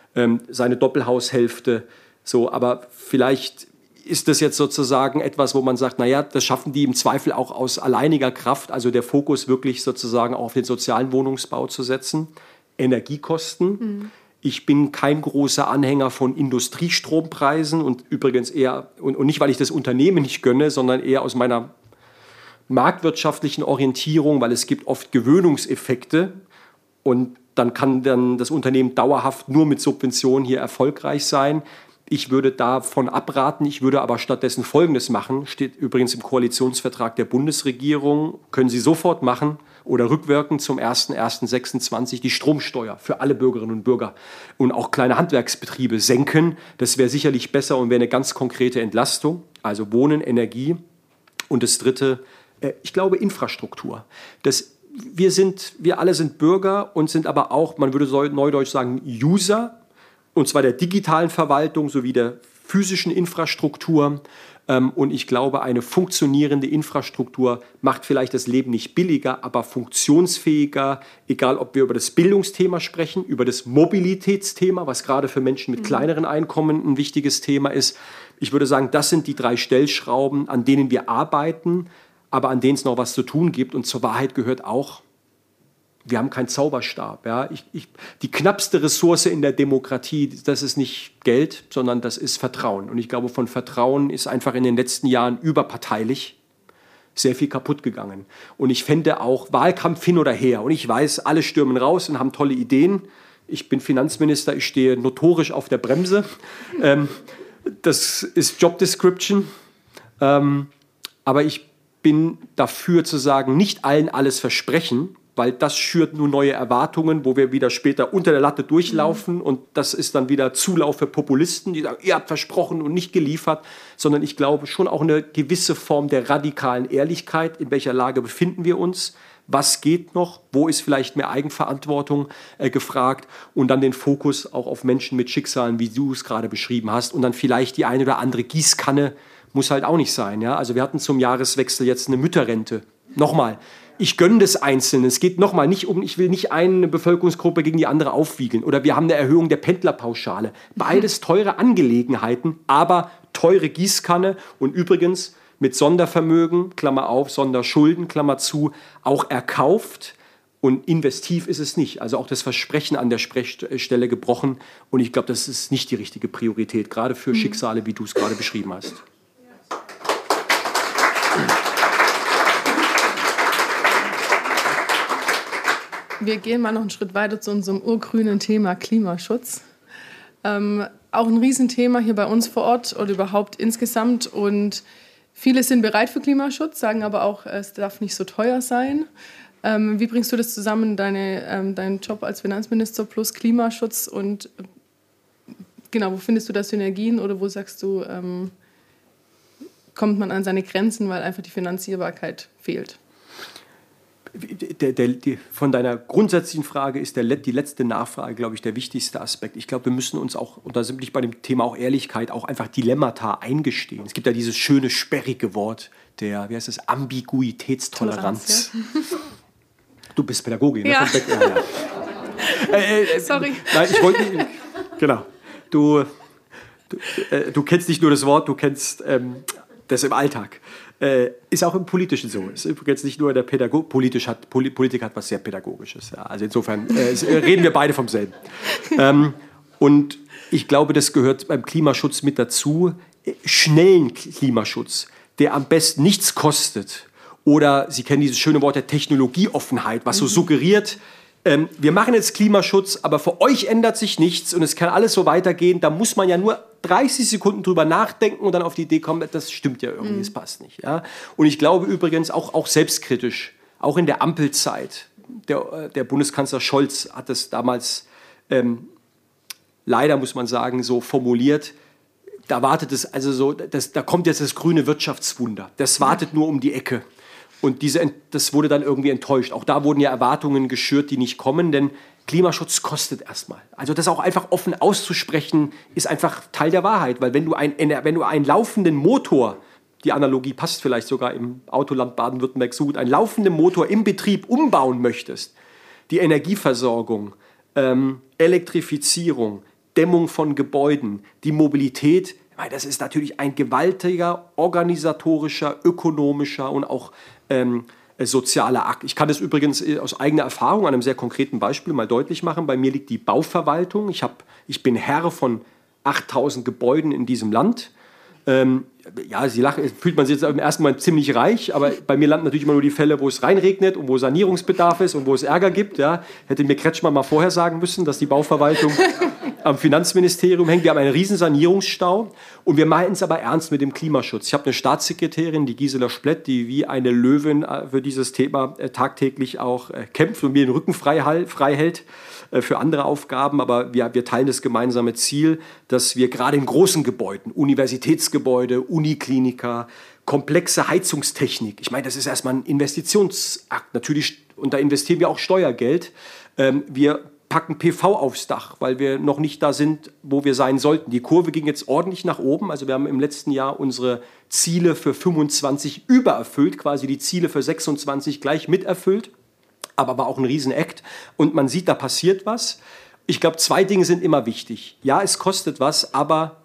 seine Doppelhaushälfte, so, aber vielleicht ist das jetzt sozusagen etwas, wo man sagt, naja, das schaffen die im Zweifel auch aus alleiniger Kraft, also der Fokus wirklich sozusagen auf den sozialen Wohnungsbau zu setzen. Energiekosten. Mhm. Ich bin kein großer Anhänger von Industriestrompreisen und übrigens eher, und, und nicht, weil ich das Unternehmen nicht gönne, sondern eher aus meiner marktwirtschaftlichen Orientierung, weil es gibt oft Gewöhnungseffekte und dann kann dann das Unternehmen dauerhaft nur mit Subventionen hier erfolgreich sein. Ich würde davon abraten, ich würde aber stattdessen Folgendes machen, steht übrigens im Koalitionsvertrag der Bundesregierung, können Sie sofort machen oder rückwirkend zum ersten ersten sechsundzwanzig die Stromsteuer für alle Bürgerinnen und Bürger und auch kleine Handwerksbetriebe senken. Das wäre sicherlich besser und wäre eine ganz konkrete Entlastung, also Wohnen, Energie. Und das Dritte, ich glaube Infrastruktur. Das Wir, sind, wir alle sind Bürger und sind aber auch, man würde so neudeutsch sagen, User, und zwar der digitalen Verwaltung sowie der physischen Infrastruktur. Und ich glaube, eine funktionierende Infrastruktur macht vielleicht das Leben nicht billiger, aber funktionsfähiger, egal ob wir über das Bildungsthema sprechen, über das Mobilitätsthema, was gerade für Menschen mit kleineren Einkommen ein wichtiges Thema ist. Ich würde sagen, das sind die drei Stellschrauben, an denen wir arbeiten, aber an denen es noch was zu tun gibt. Und zur Wahrheit gehört auch, wir haben keinen Zauberstab. Ja? Ich, ich, die knappste Ressource in der Demokratie, das ist nicht Geld, sondern das ist Vertrauen. Und ich glaube, von Vertrauen ist einfach in den letzten Jahren überparteilich sehr viel kaputt gegangen. Und ich fände auch Wahlkampf hin oder her. Und ich weiß, alle stürmen raus und haben tolle Ideen. Ich bin Finanzminister, ich stehe notorisch auf der Bremse. ähm, das ist Job Description. Ähm, aber ich bin dafür zu sagen, nicht allen alles versprechen, weil das schürt nur neue Erwartungen, wo wir wieder später unter der Latte durchlaufen mhm. und das ist dann wieder Zulauf für Populisten, die sagen, ihr habt versprochen und nicht geliefert, sondern ich glaube schon auch eine gewisse Form der radikalen Ehrlichkeit, in welcher Lage befinden wir uns, was geht noch, wo ist vielleicht mehr Eigenverantwortung äh, gefragt und dann den Fokus auch auf Menschen mit Schicksalen, wie du es gerade beschrieben hast und dann vielleicht die eine oder andere Gießkanne muss halt auch nicht sein. Ja? Also wir hatten zum Jahreswechsel jetzt eine Mütterrente Nochmal, ich gönne das Einzelnen. Es geht nochmal nicht um, ich will nicht eine Bevölkerungsgruppe gegen die andere aufwiegeln. Oder wir haben eine Erhöhung der Pendlerpauschale. Beides teure Angelegenheiten, aber teure Gießkanne. Und übrigens mit Sondervermögen, Klammer auf, Sonderschulden, Klammer zu, auch erkauft. Und investiv ist es nicht. Also auch das Versprechen an der Sprechstelle gebrochen. Und ich glaube, das ist nicht die richtige Priorität, gerade für Schicksale, wie du es gerade beschrieben hast. Wir gehen mal noch einen Schritt weiter zu unserem urgrünen Thema Klimaschutz. Ähm, auch ein Riesenthema hier bei uns vor Ort oder überhaupt insgesamt. Und viele sind bereit für Klimaschutz, sagen aber auch, es darf nicht so teuer sein. Ähm, wie bringst du das zusammen, deine, ähm, deinen Job als Finanzminister plus Klimaschutz? Und äh, genau, wo findest du da Synergien oder wo sagst du, ähm, kommt man an seine Grenzen, weil einfach die Finanzierbarkeit fehlt? Der, der, die, von deiner grundsätzlichen Frage ist der, die letzte Nachfrage, glaube ich, der wichtigste Aspekt. Ich glaube, wir müssen uns auch, und da sind wir bei dem Thema auch Ehrlichkeit, auch einfach Dilemmata eingestehen. Es gibt ja dieses schöne, sperrige Wort der, wie heißt das, Ambiguitätstoleranz. Toleranz, ja. Du bist Pädagogin, ne? Ja. Von ja, ja. äh, äh, Sorry. Nein, ich wollte nicht. Genau. Du, du, äh, du kennst nicht nur das Wort, du kennst ähm, das im Alltag. Äh, ist auch im Politischen so. Ist übrigens nicht nur der Pädago Politisch hat, Poli Politik hat was sehr Pädagogisches. Ja. Also insofern äh, reden wir beide vom selben. ähm, und ich glaube, das gehört beim Klimaschutz mit dazu. Schnellen Klimaschutz, der am besten nichts kostet. Oder Sie kennen dieses schöne Wort der Technologieoffenheit, was so suggeriert, ähm, wir machen jetzt Klimaschutz, aber für euch ändert sich nichts und es kann alles so weitergehen. Da muss man ja nur dreißig Sekunden drüber nachdenken und dann auf die Idee kommen, das stimmt ja irgendwie, mhm. es passt nicht. Ja? Und ich glaube übrigens auch, auch selbstkritisch, auch in der Ampelzeit, der, der Bundeskanzler Scholz hat das damals ähm, leider, muss man sagen, so formuliert, da wartet es, also so, das, da kommt jetzt das grüne Wirtschaftswunder, das wartet nur um die Ecke. Und diese, das wurde dann irgendwie enttäuscht. Auch da wurden ja Erwartungen geschürt, die nicht kommen, denn Klimaschutz kostet erstmal. Also das auch einfach offen auszusprechen, ist einfach Teil der Wahrheit. Weil wenn du, ein, wenn du einen laufenden Motor, die Analogie passt vielleicht sogar im Autoland Baden-Württemberg so gut, einen laufenden Motor im Betrieb umbauen möchtest, die Energieversorgung, ähm, Elektrifizierung, Dämmung von Gebäuden, die Mobilität, das ist natürlich ein gewaltiger organisatorischer, ökonomischer und auch ähm, sozialer Akt. Ich kann das übrigens aus eigener Erfahrung an einem sehr konkreten Beispiel mal deutlich machen. Bei mir liegt die Bauverwaltung. Ich, hab, ich bin Herr von achttausend Gebäuden in diesem Land. Ähm, ja, Sie lachen, fühlt man sich jetzt im ersten Mal ziemlich reich, aber bei mir landen natürlich immer nur die Fälle, wo es reinregnet und wo Sanierungsbedarf ist und wo es Ärger gibt. Ja. Hätte mir Kretschmann mal vorher sagen müssen, dass die Bauverwaltung am Finanzministerium hängt. Wir haben einen riesen Sanierungsstau und wir meinen es aber ernst mit dem Klimaschutz. Ich habe eine Staatssekretärin, die Gisela Splett, die wie eine Löwin für dieses Thema tagtäglich auch kämpft und mir den Rücken frei, frei hält für andere Aufgaben, aber wir, wir teilen das gemeinsame Ziel, dass wir gerade in großen Gebäuden, Universitätsgebäude, Unikliniker, komplexe Heizungstechnik, ich meine, das ist erstmal ein Investitionsakt, natürlich, und da investieren wir auch Steuergeld, ähm, wir packen P V aufs Dach, weil wir noch nicht da sind, wo wir sein sollten. Die Kurve ging jetzt ordentlich nach oben, also wir haben im letzten Jahr unsere Ziele für fünfundzwanzig übererfüllt, quasi die Ziele für sechsundzwanzig gleich miterfüllt. Aber war auch ein Riesen-Act. Und man sieht, da passiert was. Ich glaube, zwei Dinge sind immer wichtig. Ja, es kostet was, aber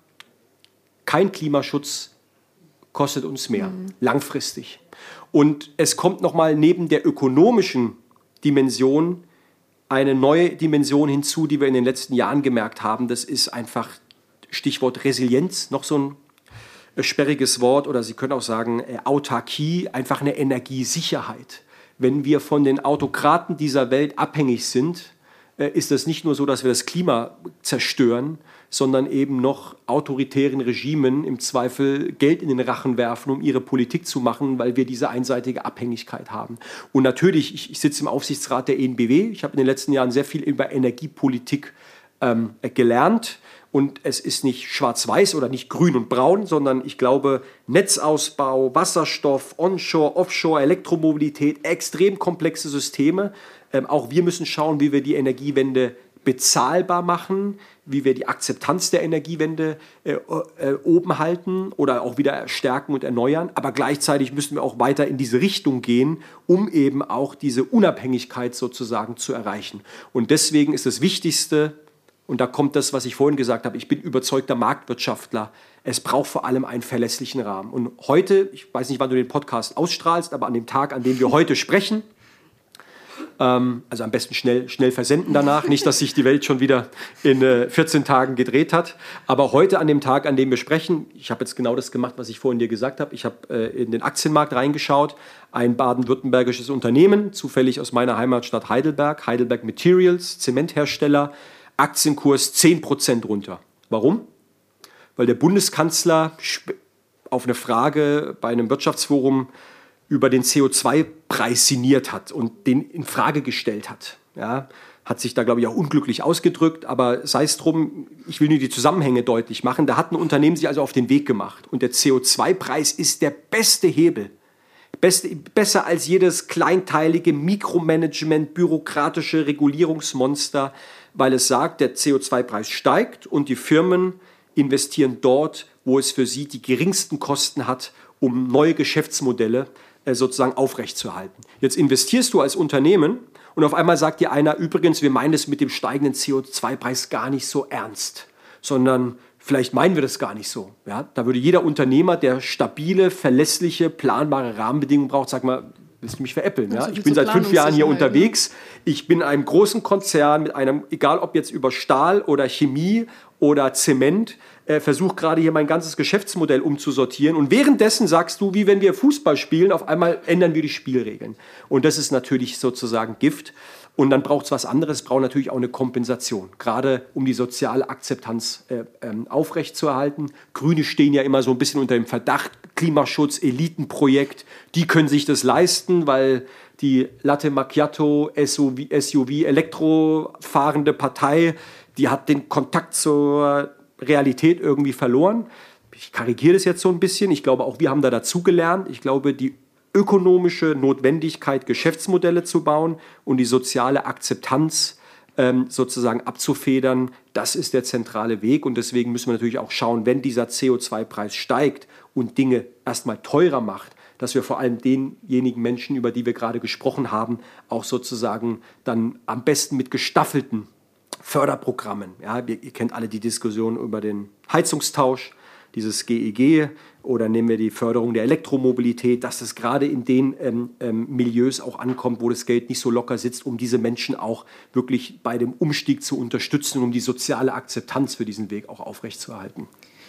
kein Klimaschutz kostet uns mehr, mhm. langfristig. Und es kommt nochmal neben der ökonomischen Dimension eine neue Dimension hinzu, die wir in den letzten Jahren gemerkt haben. Das ist einfach Stichwort Resilienz, noch so ein sperriges Wort. Oder Sie können auch sagen Autarkie, einfach eine Energiesicherheit. Wenn wir von den Autokraten dieser Welt abhängig sind, ist es nicht nur so, dass wir das Klima zerstören, sondern eben noch autoritären Regimen im Zweifel Geld in den Rachen werfen, um ihre Politik zu machen, weil wir diese einseitige Abhängigkeit haben. Und natürlich, ich, ich sitze im Aufsichtsrat der E N B W, ich habe in den letzten Jahren sehr viel über Energiepolitik ähm, gelernt. Und es ist nicht schwarz-weiß oder nicht grün und braun, sondern ich glaube, Netzausbau, Wasserstoff, Onshore, Offshore, Elektromobilität, extrem komplexe Systeme. Ähm, auch wir müssen schauen, wie wir die Energiewende bezahlbar machen, wie wir die Akzeptanz der Energiewende äh, äh, oben halten oder auch wieder stärken und erneuern. Aber gleichzeitig müssen wir auch weiter in diese Richtung gehen, um eben auch diese Unabhängigkeit sozusagen zu erreichen. Und deswegen ist das Wichtigste, und da kommt das, was ich vorhin gesagt habe, ich bin überzeugter Marktwirtschaftler, es braucht vor allem einen verlässlichen Rahmen. Und heute, ich weiß nicht, wann du den Podcast ausstrahlst, aber an dem Tag, an dem wir heute sprechen, ähm, also am besten schnell, schnell versenden danach, nicht, dass sich die Welt schon wieder in äh, vierzehn Tagen gedreht hat, aber heute an dem Tag, an dem wir sprechen, ich habe jetzt genau das gemacht, was ich vorhin dir gesagt habe, ich habe äh, in den Aktienmarkt reingeschaut, ein baden-württembergisches Unternehmen, zufällig aus meiner Heimatstadt Heidelberg, Heidelberg Materials, Zementhersteller, Aktienkurs zehn Prozent runter. Warum? Weil der Bundeskanzler auf eine Frage bei einem Wirtschaftsforum über den C O zwei Preis sinniert hat und den in Frage gestellt hat. Ja, hat sich da, glaube ich, auch unglücklich ausgedrückt, aber sei es drum, ich will nur die Zusammenhänge deutlich machen. Da hat ein Unternehmen sich also auf den Weg gemacht und der C O zwei Preis ist der beste Hebel. Beste, besser als jedes kleinteilige Mikromanagement, bürokratische Regulierungsmonster, weil es sagt, der C O zwei Preis steigt und die Firmen investieren dort, wo es für sie die geringsten Kosten hat, um neue Geschäftsmodelle äh, sozusagen aufrechtzuerhalten. Jetzt investierst du als Unternehmen und auf einmal sagt dir einer, übrigens, wir meinen es mit dem steigenden C O zwei Preis gar nicht so ernst, sondern vielleicht meinen wir das gar nicht so. Ja? Da würde jeder Unternehmer, der stabile, verlässliche, planbare Rahmenbedingungen braucht, sag mal, willst du mich veräppeln? Ja? Ich bin seit fünf Jahren hier unterwegs. Ich bin in einem großen Konzern mit einem, egal ob jetzt über Stahl oder Chemie oder Zement, äh, versuche gerade hier mein ganzes Geschäftsmodell umzusortieren. Und währenddessen sagst du, wie wenn wir Fußball spielen, auf einmal ändern wir die Spielregeln. Und das ist natürlich sozusagen Gift. Und dann braucht es was anderes, es braucht natürlich auch eine Kompensation, gerade um die soziale Akzeptanz äh, ähm, aufrechtzuerhalten. Grüne stehen ja immer so ein bisschen unter dem Verdacht, Klimaschutz, Elitenprojekt, die können sich das leisten, weil die Latte Macchiato, S U V, S U V elektrofahrende Partei, die hat den Kontakt zur Realität irgendwie verloren. Ich karikiere das jetzt so ein bisschen, ich glaube auch wir haben da dazugelernt. Ich glaube, die ökonomische Notwendigkeit, Geschäftsmodelle zu bauen und die soziale Akzeptanz ähm, sozusagen abzufedern, das ist der zentrale Weg. Und deswegen müssen wir natürlich auch schauen, wenn dieser C O zwei Preis steigt und Dinge erstmal teurer macht, dass wir vor allem denjenigen Menschen, über die wir gerade gesprochen haben, auch sozusagen dann am besten mit gestaffelten Förderprogrammen, ja, ihr, ihr kennt alle die Diskussion über den Heizungstausch, dieses G E G, oder nehmen wir die Förderung der Elektromobilität, dass es gerade in den ähm, ähm, Milieus auch ankommt, wo das Geld nicht so locker sitzt, um diese Menschen auch wirklich bei dem Umstieg zu unterstützen, um die soziale Akzeptanz für diesen Weg auch aufrechtzuerhalten.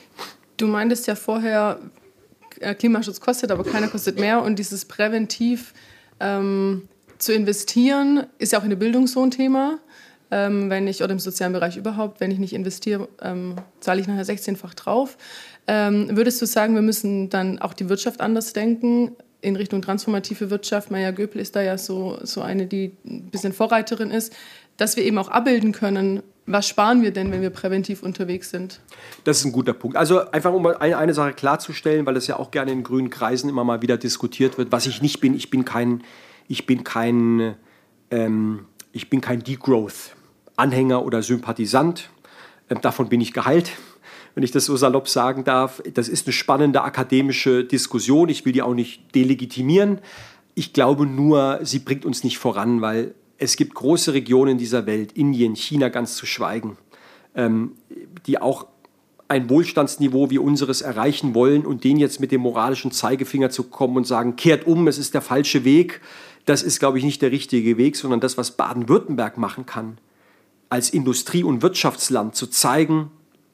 Du meintest ja vorher, äh, Klimaschutz kostet, aber keiner kostet mehr, und dieses präventiv ähm, zu investieren, ist ja auch in der Bildung so ein Thema. Ähm, wenn ich, oder im sozialen Bereich überhaupt, wenn ich nicht investiere, ähm, zahle ich nachher sechzehnfach drauf. Ähm, würdest du sagen, wir müssen dann auch die Wirtschaft anders denken, in Richtung transformative Wirtschaft? Maya Göpel ist da ja so, so eine, die ein bisschen Vorreiterin ist, dass wir eben auch abbilden können, was sparen wir denn, wenn wir präventiv unterwegs sind? Das ist ein guter Punkt. Also einfach, um eine, eine Sache klarzustellen, weil das ja auch gerne in grünen Kreisen immer mal wieder diskutiert wird, was ich nicht bin, ich bin kein, ich bin kein, ähm, ich bin kein Degrowth-Anhänger oder Sympathisant. Ähm, davon bin ich geheilt, wenn ich das so salopp sagen darf. Das ist eine spannende akademische Diskussion. Ich will die auch nicht delegitimieren. Ich glaube nur, sie bringt uns nicht voran, weil es gibt große Regionen dieser Welt, Indien, China ganz zu schweigen, ähm, die auch ein Wohlstandsniveau wie unseres erreichen wollen, und denen jetzt mit dem moralischen Zeigefinger zu kommen und sagen, kehrt um, es ist der falsche Weg, das ist, glaube ich, nicht der richtige Weg, sondern das, was Baden-Württemberg machen kann, als Industrie- und Wirtschaftsland zu zeigen,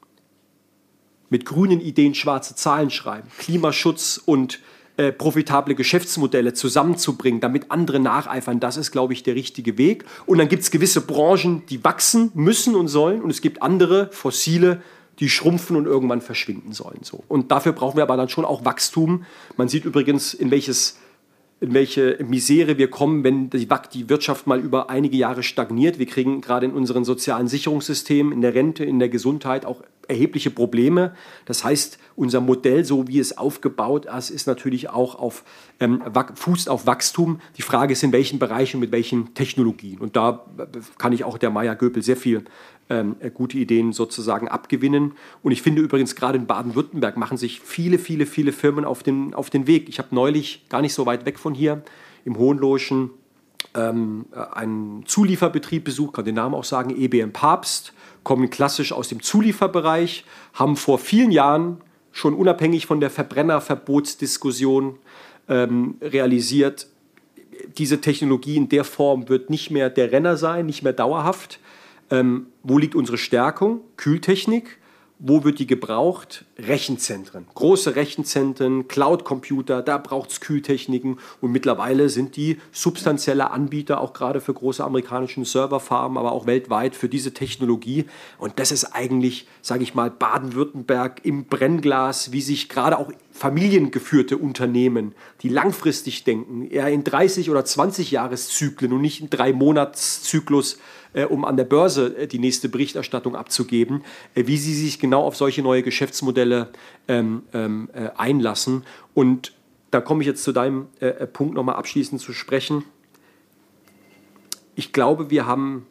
mit grünen Ideen schwarze Zahlen schreiben, Klimaschutz und äh, profitable Geschäftsmodelle zusammenzubringen, damit andere nacheifern, das ist, glaube ich, der richtige Weg. Und dann gibt es gewisse Branchen, die wachsen müssen und sollen, und es gibt andere, fossile, die schrumpfen und irgendwann verschwinden sollen. So. Und dafür brauchen wir aber dann schon auch Wachstum. Man sieht übrigens, in welches in welche Misere wir kommen, wenn die, die Wirtschaft mal über einige Jahre stagniert. Wir kriegen gerade in unseren sozialen Sicherungssystemen, in der Rente, in der Gesundheit auch erhebliche Probleme. Das heißt, unser Modell, so wie es aufgebaut ist, ist natürlich auch auf ähm, fußt auf Wachstum. Die Frage ist, in welchen Bereichen, mit welchen Technologien. Und da kann ich auch der Maya Göpel sehr viel ähm, gute Ideen sozusagen abgewinnen. Und ich finde übrigens, gerade in Baden-Württemberg machen sich viele, viele, viele Firmen auf den, auf den Weg. Ich habe neulich, gar nicht so weit weg von hier, im Hohenlohischen, ähm, einen Zulieferbetrieb besucht, kann den Namen auch sagen, E B M Papst, kommen klassisch aus dem Zulieferbereich, haben vor vielen Jahren schon unabhängig von der Verbrennerverbotsdiskussion ähm, realisiert, diese Technologie in der Form wird nicht mehr der Renner sein, nicht mehr dauerhaft. Ähm, wo liegt unsere Stärkung? Kühltechnik. Wo wird die gebraucht? Rechenzentren. Große Rechenzentren, Cloud-Computer, da braucht es Kühltechniken. Und mittlerweile sind die substanzielle Anbieter, auch gerade für große amerikanische Serverfarmen, aber auch weltweit für diese Technologie. Und das ist eigentlich, sage ich mal, Baden-Württemberg im Brennglas, wie sich gerade auch familiengeführte Unternehmen, die langfristig denken, eher in dreißig- oder zwanzig-Jahreszyklen und nicht in drei Monatszyklus, äh, um an der Börse äh, die nächste Berichterstattung abzugeben, äh, wie sie sich genau auf solche neue Geschäftsmodelle ähm, ähm, äh, einlassen. Und da komme ich jetzt zu deinem äh, Punkt nochmal abschließend zu sprechen. Ich glaube, wir haben,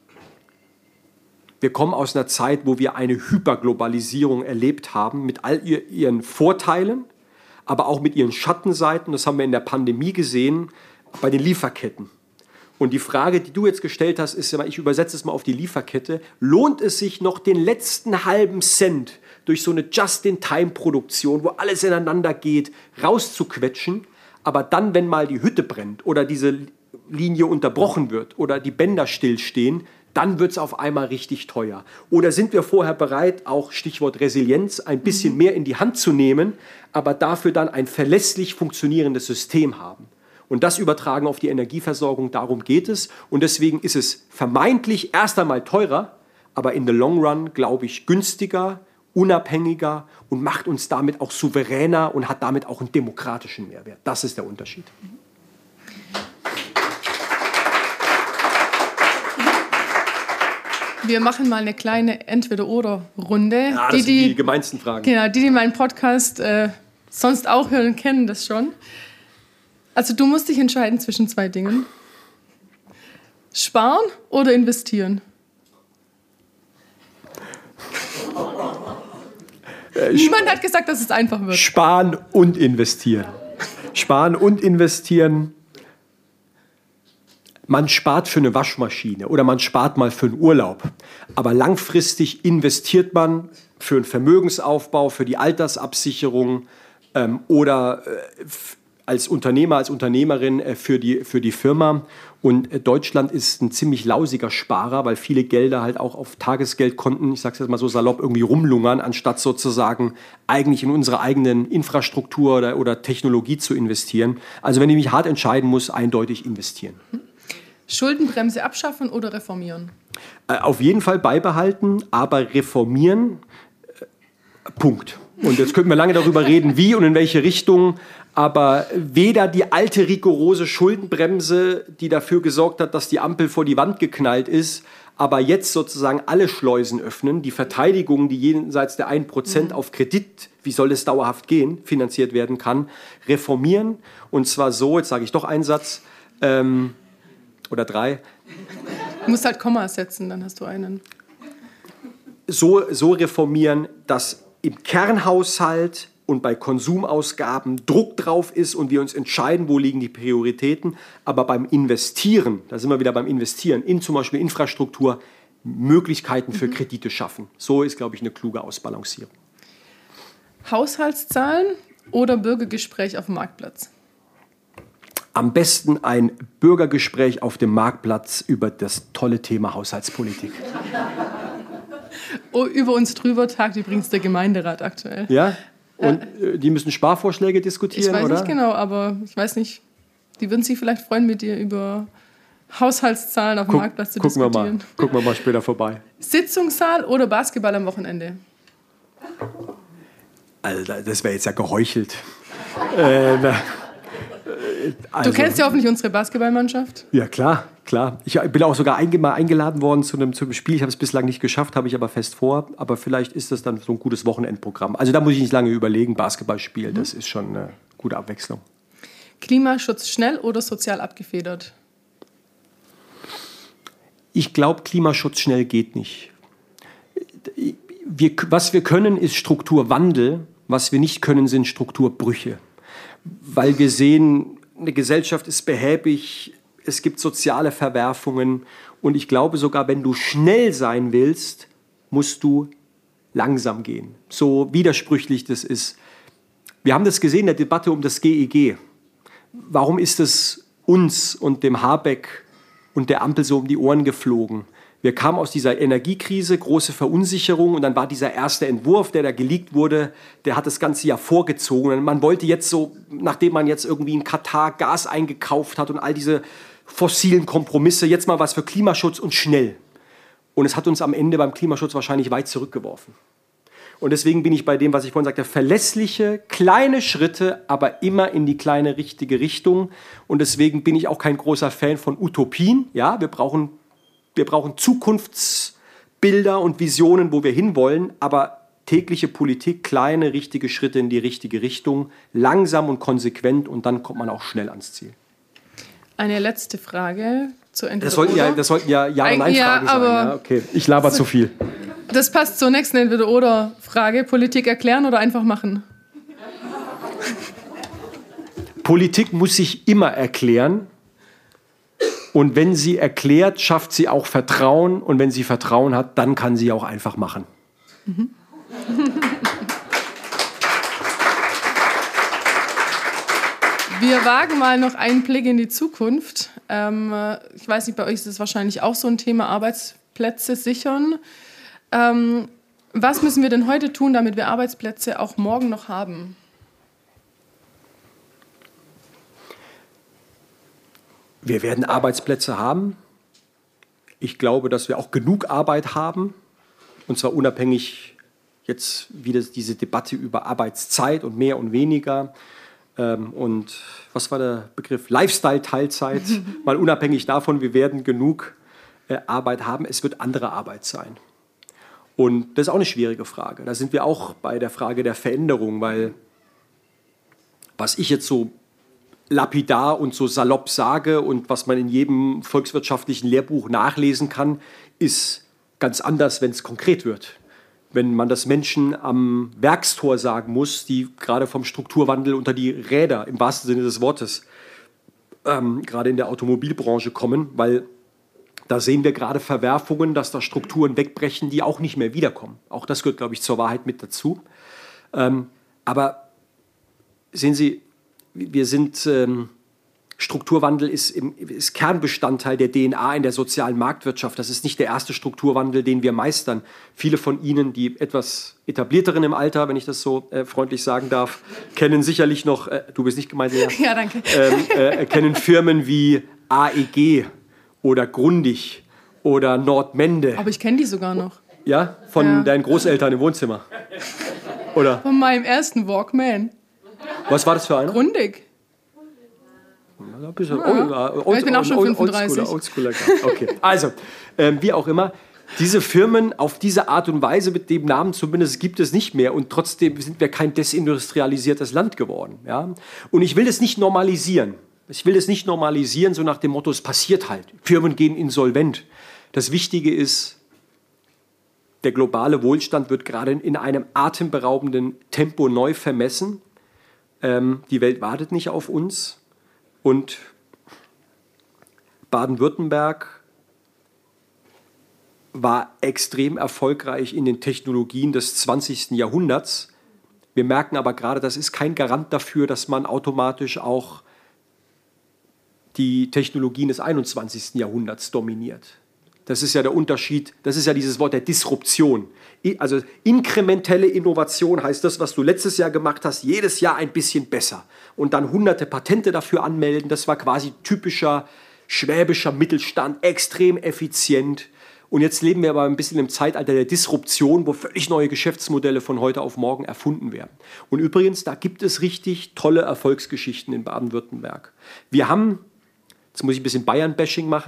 wir kommen aus einer Zeit, wo wir eine Hyperglobalisierung erlebt haben, mit all ihr, ihren Vorteilen, aber auch mit ihren Schattenseiten. Das haben wir in der Pandemie gesehen, bei den Lieferketten. Und die Frage, die du jetzt gestellt hast, ist, ich übersetze es mal auf die Lieferkette, lohnt es sich noch den letzten halben Cent durch so eine Just-in-Time-Produktion, wo alles ineinander geht, rauszuquetschen, aber dann, wenn mal die Hütte brennt oder diese Linie unterbrochen wird oder die Bänder stillstehen, dann wird es auf einmal richtig teuer. Oder sind wir vorher bereit, auch Stichwort Resilienz, ein bisschen mehr in die Hand zu nehmen, aber dafür dann ein verlässlich funktionierendes System haben? Und das übertragen auf die Energieversorgung, darum geht es. Und deswegen ist es vermeintlich erst einmal teurer, aber in the long run, glaube ich, günstiger, unabhängiger und macht uns damit auch souveräner und hat damit auch einen demokratischen Mehrwert. Das ist der Unterschied. Wir machen mal eine kleine Entweder-Oder-Runde. Ja, das die, sind die, die gemeinsten Fragen. Genau, die, die meinen Podcast äh, sonst auch hören, kennen das schon. Also du musst dich entscheiden zwischen zwei Dingen. Sparen oder investieren? Äh, Niemand hat gesagt, dass es einfach wird. Sparen und investieren. Sparen und investieren. Man spart für eine Waschmaschine oder man spart mal für einen Urlaub. Aber langfristig investiert man für einen Vermögensaufbau, für die Altersabsicherung ähm, oder äh, als Unternehmer, als Unternehmerin äh, für die, für die Firma. Und äh, Deutschland ist ein ziemlich lausiger Sparer, weil viele Gelder halt auch auf Tagesgeldkonten, ich sage es jetzt mal so salopp, irgendwie rumlungern, anstatt sozusagen eigentlich in unsere eigenen Infrastruktur oder, oder Technologie zu investieren. Also wenn ich mich hart entscheiden muss, eindeutig investieren. Schuldenbremse abschaffen oder reformieren? Äh, auf jeden Fall beibehalten, aber reformieren, äh, Punkt. Und jetzt könnten wir lange darüber reden, wie und in welche Richtung. Aber weder die alte rigorose Schuldenbremse, die dafür gesorgt hat, dass die Ampel vor die Wand geknallt ist, aber jetzt sozusagen alle Schleusen öffnen, die Verteidigung, die jenseits der ein Prozent auf Kredit, wie soll es dauerhaft gehen, finanziert werden kann, reformieren. Und zwar so, jetzt sage ich doch einen Satz, ähm, oder drei. Du musst halt Komma setzen, dann hast du einen. So, so reformieren, dass im Kernhaushalt und bei Konsumausgaben Druck drauf ist und wir uns entscheiden, wo liegen die Prioritäten. Aber beim Investieren, da sind wir wieder beim Investieren, in zum Beispiel Infrastruktur, Möglichkeiten für Kredite schaffen. So ist, glaube ich, eine kluge Ausbalancierung. Haushaltszahlen oder Bürgergespräch auf dem Marktplatz? Am besten ein Bürgergespräch auf dem Marktplatz über das tolle Thema Haushaltspolitik. Oh, über uns drüber tagt übrigens der Gemeinderat aktuell. Ja? Und äh, die müssen Sparvorschläge diskutieren, ich weiß oder? nicht genau, aber ich weiß nicht. Die würden sich vielleicht freuen, mit dir über Haushaltszahlen auf dem Guck, Marktplatz zu gucken diskutieren. Wir mal, gucken wir mal später vorbei. Sitzungssaal oder Basketball am Wochenende? Also, das wäre jetzt ja geheuchelt. äh, na, also, du kennst ja hoffentlich unsere Basketballmannschaft. Ja, klar, klar. Ich bin auch sogar einge- mal eingeladen worden zu einem, zu einem Spiel. Ich habe es bislang nicht geschafft, habe ich aber fest vor. Aber vielleicht ist das dann so ein gutes Wochenendprogramm. Also da muss ich nicht lange überlegen. Basketballspiel, mhm. das ist schon eine gute Abwechslung. Klimaschutz schnell oder sozial abgefedert? Ich glaube, Klimaschutz schnell geht nicht. Wir, was wir können, ist Strukturwandel. Was wir nicht können, sind Strukturbrüche. Weil wir sehen, eine Gesellschaft ist behäbig, es gibt soziale Verwerfungen. Und ich glaube sogar, wenn du schnell sein willst, musst du langsam gehen. So widersprüchlich das ist. Wir haben das gesehen in der Debatte um das G E G. Warum ist es uns und dem Habeck und der Ampel so um die Ohren geflogen? Wir kamen aus dieser Energiekrise, große Verunsicherung, und dann war dieser erste Entwurf, der da geleakt wurde, der hat das ganze Jahr vorgezogen. Und man wollte jetzt so, nachdem man jetzt irgendwie in Katar Gas eingekauft hat und all diese fossilen Kompromisse, jetzt mal was für Klimaschutz und schnell. Und es hat uns am Ende beim Klimaschutz wahrscheinlich weit zurückgeworfen. Und deswegen bin ich bei dem, was ich vorhin sagte, verlässliche, kleine Schritte, aber immer in die kleine, richtige Richtung. Und deswegen bin ich auch kein großer Fan von Utopien. Ja, wir brauchen, wir brauchen Zukunftsbilder und Visionen, wo wir hinwollen, aber tägliche Politik, kleine, richtige Schritte in die richtige Richtung, langsam und konsequent, und dann kommt man auch schnell ans Ziel. Eine letzte Frage zu Ende. Das sollten ja, das sollten ja Ja-und-Nein-Fragen ja, sein. Ja, okay. Ich laber zu viel. Das passt zur nächsten Entweder-Oder-Frage. Politik erklären oder einfach machen? Politik muss sich immer erklären. Und wenn sie erklärt, schafft sie auch Vertrauen. Und wenn sie Vertrauen hat, dann kann sie auch einfach machen. Mhm. Wir wagen mal noch einen Blick in die Zukunft. Ähm, ich weiß nicht, bei euch ist es wahrscheinlich auch so ein Thema, Arbeitsplätze sichern. Ähm, was müssen wir denn heute tun, damit wir Arbeitsplätze auch morgen noch haben? Wir werden Arbeitsplätze haben. Ich glaube, dass wir auch genug Arbeit haben. Und zwar unabhängig jetzt wieder diese Debatte über Arbeitszeit und mehr und weniger. Ähm, und was war der Begriff? Lifestyle-Teilzeit. Mal unabhängig davon, wir werden genug äh, Arbeit haben. Es wird andere Arbeit sein. Und das ist auch eine schwierige Frage. Da sind wir auch bei der Frage der Veränderung, weil was ich jetzt so lapidar und so salopp sage und was man in jedem volkswirtschaftlichen Lehrbuch nachlesen kann, ist ganz anders, wenn es konkret wird. Wenn man das Menschen am Werkstor sagen muss, die gerade vom Strukturwandel unter die Räder, im wahrsten Sinne des Wortes, ähm, gerade in der Automobilbranche kommen, weil da sehen wir gerade Verwerfungen, dass da Strukturen wegbrechen, die auch nicht mehr wiederkommen. Auch das gehört, glaube ich, zur Wahrheit mit dazu. Ähm, aber sehen Sie, wir sind, ähm, Strukturwandel ist, im, ist Kernbestandteil der D N A in der sozialen Marktwirtschaft. Das ist nicht der erste Strukturwandel, den wir meistern. Viele von Ihnen, die etwas etablierteren im Alter, wenn ich das so äh, freundlich sagen darf, kennen sicherlich noch, äh, du bist nicht gemeint, ja, ja danke. Ähm, äh, kennen Firmen wie A E G oder Grundig oder Nordmende. Aber ich kenne die sogar noch. Ja? Von ja. deinen Großeltern im Wohnzimmer? Oder? Von meinem ersten Walkman. Was war das für einer? Grundig. Ja, bisschen ja. old, old, ich bin auch schon fünfunddreißig. Oldschooler, Oldschooler. Okay. Also, ähm, wie auch immer, diese Firmen auf diese Art und Weise mit dem Namen zumindest gibt es nicht mehr, und trotzdem sind wir kein desindustrialisiertes Land geworden. Ja? Und ich will das nicht normalisieren. Ich will es nicht normalisieren, so nach dem Motto, es passiert halt. Firmen gehen insolvent. Das Wichtige ist, der globale Wohlstand wird gerade in einem atemberaubenden Tempo neu vermessen. Ähm, die Welt wartet nicht auf uns. Und Baden-Württemberg war extrem erfolgreich in den Technologien des zwanzigsten Jahrhunderts. Wir merken aber gerade, das ist kein Garant dafür, dass man automatisch auch die Technologien des einundzwanzigsten Jahrhunderts dominiert. Das ist ja der Unterschied, das ist ja dieses Wort der Disruption. Also inkrementelle Innovation heißt das, was du letztes Jahr gemacht hast, jedes Jahr ein bisschen besser. Und dann hunderte Patente dafür anmelden, das war quasi typischer schwäbischer Mittelstand, extrem effizient. Und jetzt leben wir aber ein bisschen im Zeitalter der Disruption, wo völlig neue Geschäftsmodelle von heute auf morgen erfunden werden. Und übrigens, da gibt es richtig tolle Erfolgsgeschichten in Baden-Württemberg. Wir haben, jetzt muss ich ein bisschen Bayern-Bashing machen,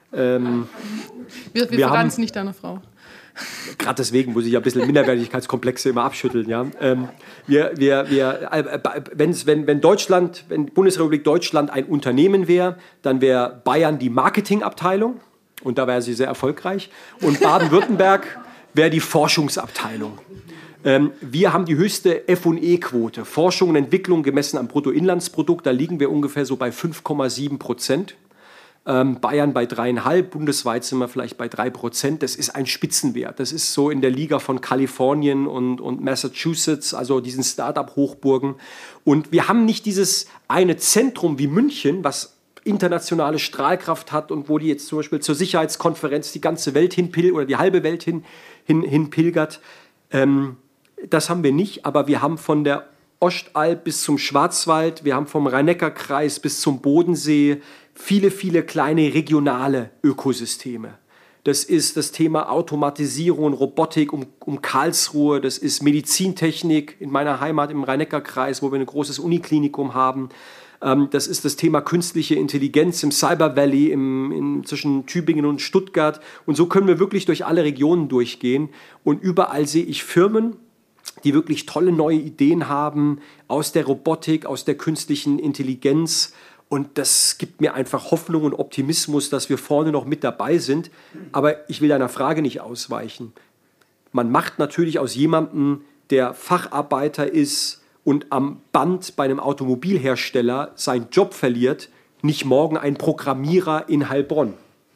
Ähm, wir wir, wir verraten es nicht deiner Frau. Gerade deswegen muss ich ja ein bisschen Minderwertigkeitskomplexe immer abschütteln. Ja? Ähm, wir, wir, wir, äh, wenn's, wenn, wenn Deutschland, wenn Bundesrepublik Deutschland ein Unternehmen wäre, dann wäre Bayern die Marketingabteilung und da wäre sie sehr erfolgreich und Baden-Württemberg wäre die Forschungsabteilung. Ähm, wir haben die höchste F und E-Quote, Forschung und Entwicklung gemessen am Bruttoinlandsprodukt, da liegen wir ungefähr so bei fünf Komma sieben Prozent. Ähm, Bayern bei dreieinhalb, bundesweit sind wir vielleicht bei drei Prozent. Das ist ein Spitzenwert. Das ist so in der Liga von Kalifornien und, und Massachusetts, also diesen Start-up-Hochburgen. Und wir haben nicht dieses eine Zentrum wie München, was internationale Strahlkraft hat und wo die jetzt zum Beispiel zur Sicherheitskonferenz die ganze Welt hinpilgert oder die halbe Welt hin, hin, hinpilgert. Ähm, das haben wir nicht, aber wir haben von der Ostalb bis zum Schwarzwald, wir haben vom Rhein-Neckar-Kreis bis zum Bodensee viele, viele kleine regionale Ökosysteme. Das ist das Thema Automatisierung und Robotik um, um Karlsruhe, das ist Medizintechnik in meiner Heimat im Rhein-Neckar-Kreis, wo wir ein großes Uniklinikum haben. Ähm, das ist das Thema künstliche Intelligenz im Cyber Valley im, in, zwischen Tübingen und Stuttgart. Und so können wir wirklich durch alle Regionen durchgehen. Und überall sehe ich Firmen, die wirklich tolle neue Ideen haben aus der Robotik, aus der künstlichen Intelligenz. Und das gibt mir einfach Hoffnung und Optimismus, dass wir vorne noch mit dabei sind. Aber ich will deiner Frage nicht ausweichen. Man macht natürlich aus jemandem, der Facharbeiter ist und am Band bei einem Automobilhersteller seinen Job verliert, nicht morgen einen Programmierer in Heilbronn.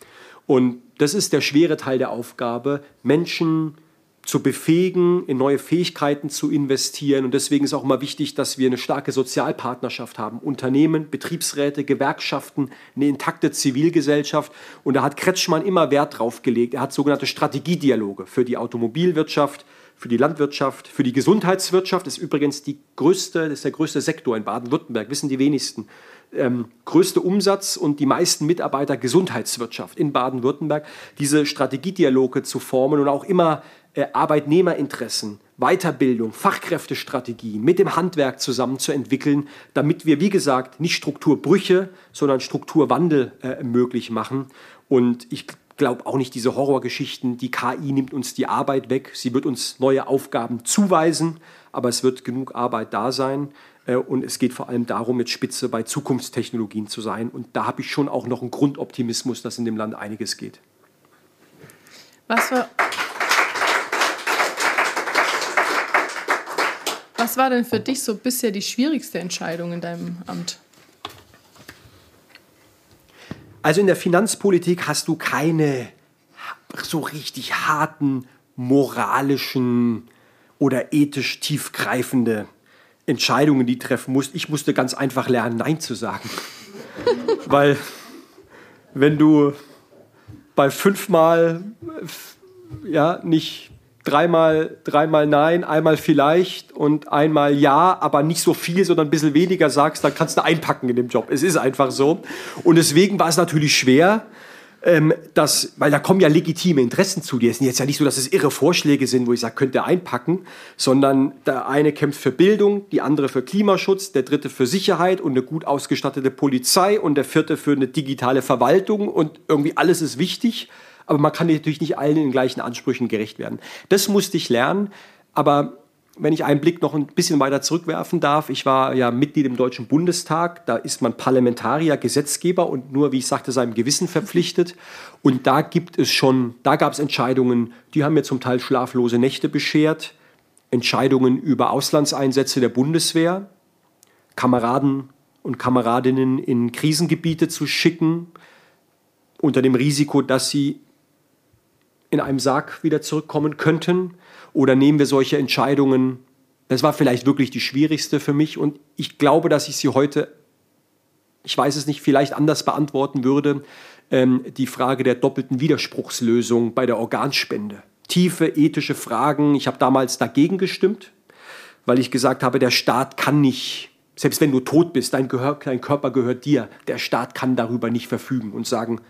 Und das ist der schwere Teil der Aufgabe, Menschen zu befähigen, in neue Fähigkeiten zu investieren. Und deswegen ist auch immer wichtig, dass wir eine starke Sozialpartnerschaft haben. Unternehmen, Betriebsräte, Gewerkschaften, eine intakte Zivilgesellschaft. Und da hat Kretschmann immer Wert drauf gelegt. Er hat sogenannte Strategiedialoge für die Automobilwirtschaft, für die Landwirtschaft, für die Gesundheitswirtschaft. Das ist übrigens die größte, das ist der größte Sektor in Baden-Württemberg, wissen die wenigsten. Ähm, größte Umsatz und die meisten Mitarbeiter Gesundheitswirtschaft in Baden-Württemberg, diese Strategiedialoge zu formen und auch immer äh, Arbeitnehmerinteressen, Weiterbildung, Fachkräftestrategien mit dem Handwerk zusammen zu entwickeln, damit wir, wie gesagt, nicht Strukturbrüche, sondern Strukturwandel äh, möglich machen. Und ich glaube auch nicht diese Horrorgeschichten, die K I nimmt uns die Arbeit weg, sie wird uns neue Aufgaben zuweisen, aber es wird genug Arbeit da sein. Und es geht vor allem darum, mit Spitze bei Zukunftstechnologien zu sein. Und da habe ich schon auch noch einen Grundoptimismus, dass in dem Land einiges geht. Was war, was war denn für dich so bisher die schwierigste Entscheidung in deinem Amt? Also in der Finanzpolitik hast du keine so richtig harten, moralischen oder ethisch tiefgreifende Entscheidungen, die treffen musst. Ich musste ganz einfach lernen, Nein zu sagen. Weil wenn du bei fünfmal, ja, nicht dreimal, dreimal Nein, einmal vielleicht und einmal Ja, aber nicht so viel, sondern ein bisschen weniger sagst, dann kannst du einpacken in dem Job. Es ist einfach so. Und deswegen war es natürlich schwer, Ähm, das, weil da kommen ja legitime Interessen zu dir. Es ist jetzt ja nicht so, dass es irre Vorschläge sind, wo ich sage, könnt ihr einpacken, sondern der eine kämpft für Bildung, die andere für Klimaschutz, der dritte für Sicherheit und eine gut ausgestattete Polizei und der vierte für eine digitale Verwaltung und irgendwie alles ist wichtig, aber man kann natürlich nicht allen in den gleichen Ansprüchen gerecht werden. Das musste ich lernen, aber wenn ich einen Blick noch ein bisschen weiter zurückwerfen darf, ich war ja Mitglied im Deutschen Bundestag, da ist man Parlamentarier, Gesetzgeber und nur, wie ich sagte, seinem Gewissen verpflichtet. Und da gibt es schon, da gab es Entscheidungen, die haben mir zum Teil schlaflose Nächte beschert, Entscheidungen über Auslandseinsätze der Bundeswehr, Kameraden und Kameradinnen in Krisengebiete zu schicken, unter dem Risiko, dass sie in einem Sarg wieder zurückkommen könnten. Oder nehmen wir solche Entscheidungen, das war vielleicht wirklich die schwierigste für mich und ich glaube, dass ich sie heute, ich weiß es nicht, vielleicht anders beantworten würde, ähm, die Frage der doppelten Widerspruchslösung bei der Organspende. Tiefe ethische Fragen, ich habe damals dagegen gestimmt, weil ich gesagt habe, der Staat kann nicht, selbst wenn du tot bist, dein, Gehör, dein Körper gehört dir, der Staat kann darüber nicht verfügen und sagen,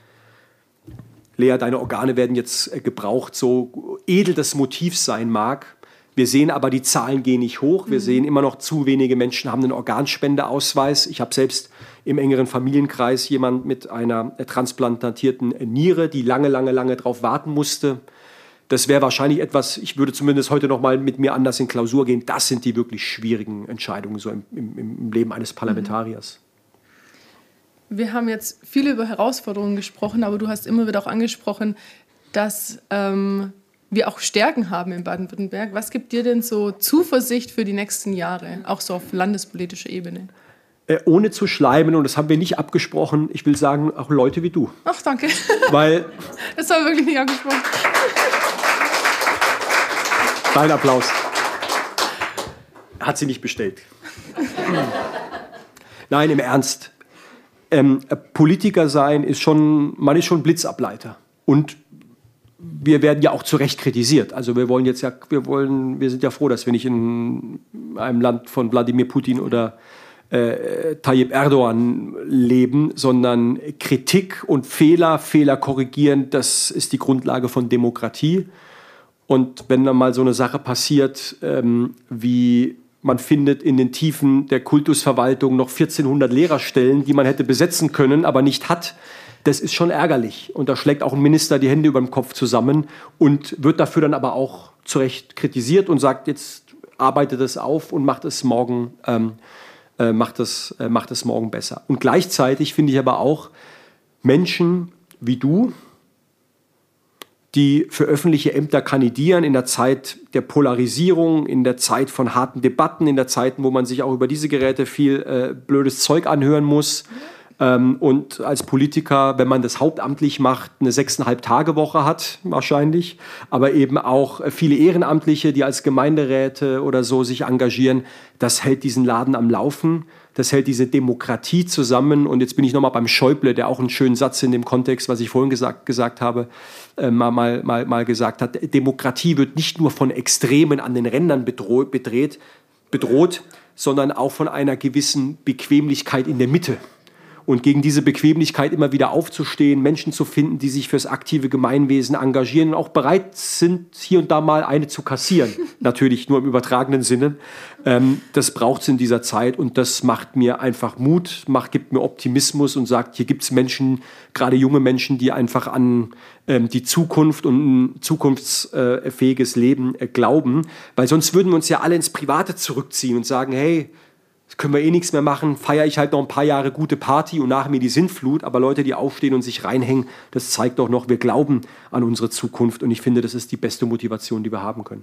Lea, deine Organe werden jetzt gebraucht, so edel das Motiv sein mag. Wir sehen aber, die Zahlen gehen nicht hoch. Wir mhm. sehen immer noch, zu wenige Menschen haben einen Organspendeausweis. Ich habe selbst im engeren Familienkreis jemanden mit einer transplantierten Niere, die lange, lange, lange darauf warten musste. Das wäre wahrscheinlich etwas, ich würde zumindest heute noch mal mit mir anders in Klausur gehen. Das sind die wirklich schwierigen Entscheidungen so im, im, im Leben eines Parlamentariers. Wir haben jetzt viel über Herausforderungen gesprochen, aber du hast immer wieder auch angesprochen, dass ähm, wir auch Stärken haben in Baden-Württemberg. Was gibt dir denn so Zuversicht für die nächsten Jahre, auch so auf landespolitischer Ebene? Äh, ohne zu schleimen, und das haben wir nicht abgesprochen, ich will sagen, auch Leute wie du. Ach, danke. Weil das haben wir wirklich nicht angesprochen. Dein Applaus. Hat sie nicht bestellt. Nein, im Ernst. Ähm, Politiker sein ist schon, man ist schon Blitzableiter. Und wir werden ja auch zu Recht kritisiert. Also wir wollen jetzt ja, wir wollen, wir sind ja froh, dass wir nicht in einem Land von Wladimir Putin oder äh, Tayyip Erdogan leben, sondern Kritik und Fehler, Fehler korrigieren, das ist die Grundlage von Demokratie. Und wenn dann mal so eine Sache passiert, ähm, wie man findet in den Tiefen der Kultusverwaltung noch vierzehnhundert Lehrerstellen, die man hätte besetzen können, aber nicht hat, das ist schon ärgerlich. Und da schlägt auch ein Minister die Hände über dem Kopf zusammen und wird dafür dann aber auch zu Recht kritisiert und sagt, jetzt arbeitet es auf und macht es morgen, ähm, äh, macht es, äh, macht es morgen besser. Und gleichzeitig finde ich aber auch Menschen wie du, die für öffentliche Ämter kandidieren in der Zeit der Polarisierung, in der Zeit von harten Debatten, in der Zeit, wo man sich auch über diese Geräte viel äh, blödes Zeug anhören muss. Ähm, und als Politiker, wenn man das hauptamtlich macht, eine sechseinhalb Tage Woche hat wahrscheinlich, aber eben auch viele Ehrenamtliche, die als Gemeinderäte oder so sich engagieren, das hält diesen Laden am Laufen. Das hält diese Demokratie zusammen. Und jetzt bin ich nochmal beim Schäuble, der auch einen schönen Satz in dem Kontext, was ich vorhin gesagt, gesagt habe, äh, mal, mal, mal gesagt hat. Demokratie wird nicht nur von Extremen an den Rändern bedroht, bedreht, bedroht, sondern auch von einer gewissen Bequemlichkeit in der Mitte. Und gegen diese Bequemlichkeit immer wieder aufzustehen, Menschen zu finden, die sich fürs aktive Gemeinwesen engagieren und auch bereit sind, hier und da mal eine zu kassieren. Natürlich nur im übertragenen Sinne. Ähm, das braucht es in dieser Zeit und das macht mir einfach Mut, macht, gibt mir Optimismus und sagt, hier gibt es Menschen, gerade junge Menschen, die einfach an ähm, die Zukunft und ein zukunftsfähiges Leben äh, glauben. Weil sonst würden wir uns ja alle ins Private zurückziehen und sagen, hey, können wir eh nichts mehr machen, feiere ich halt noch ein paar Jahre gute Party und nach mir die Sintflut. Aber Leute, die aufstehen und sich reinhängen, das zeigt doch noch, wir glauben an unsere Zukunft. Und ich finde, das ist die beste Motivation, die wir haben können.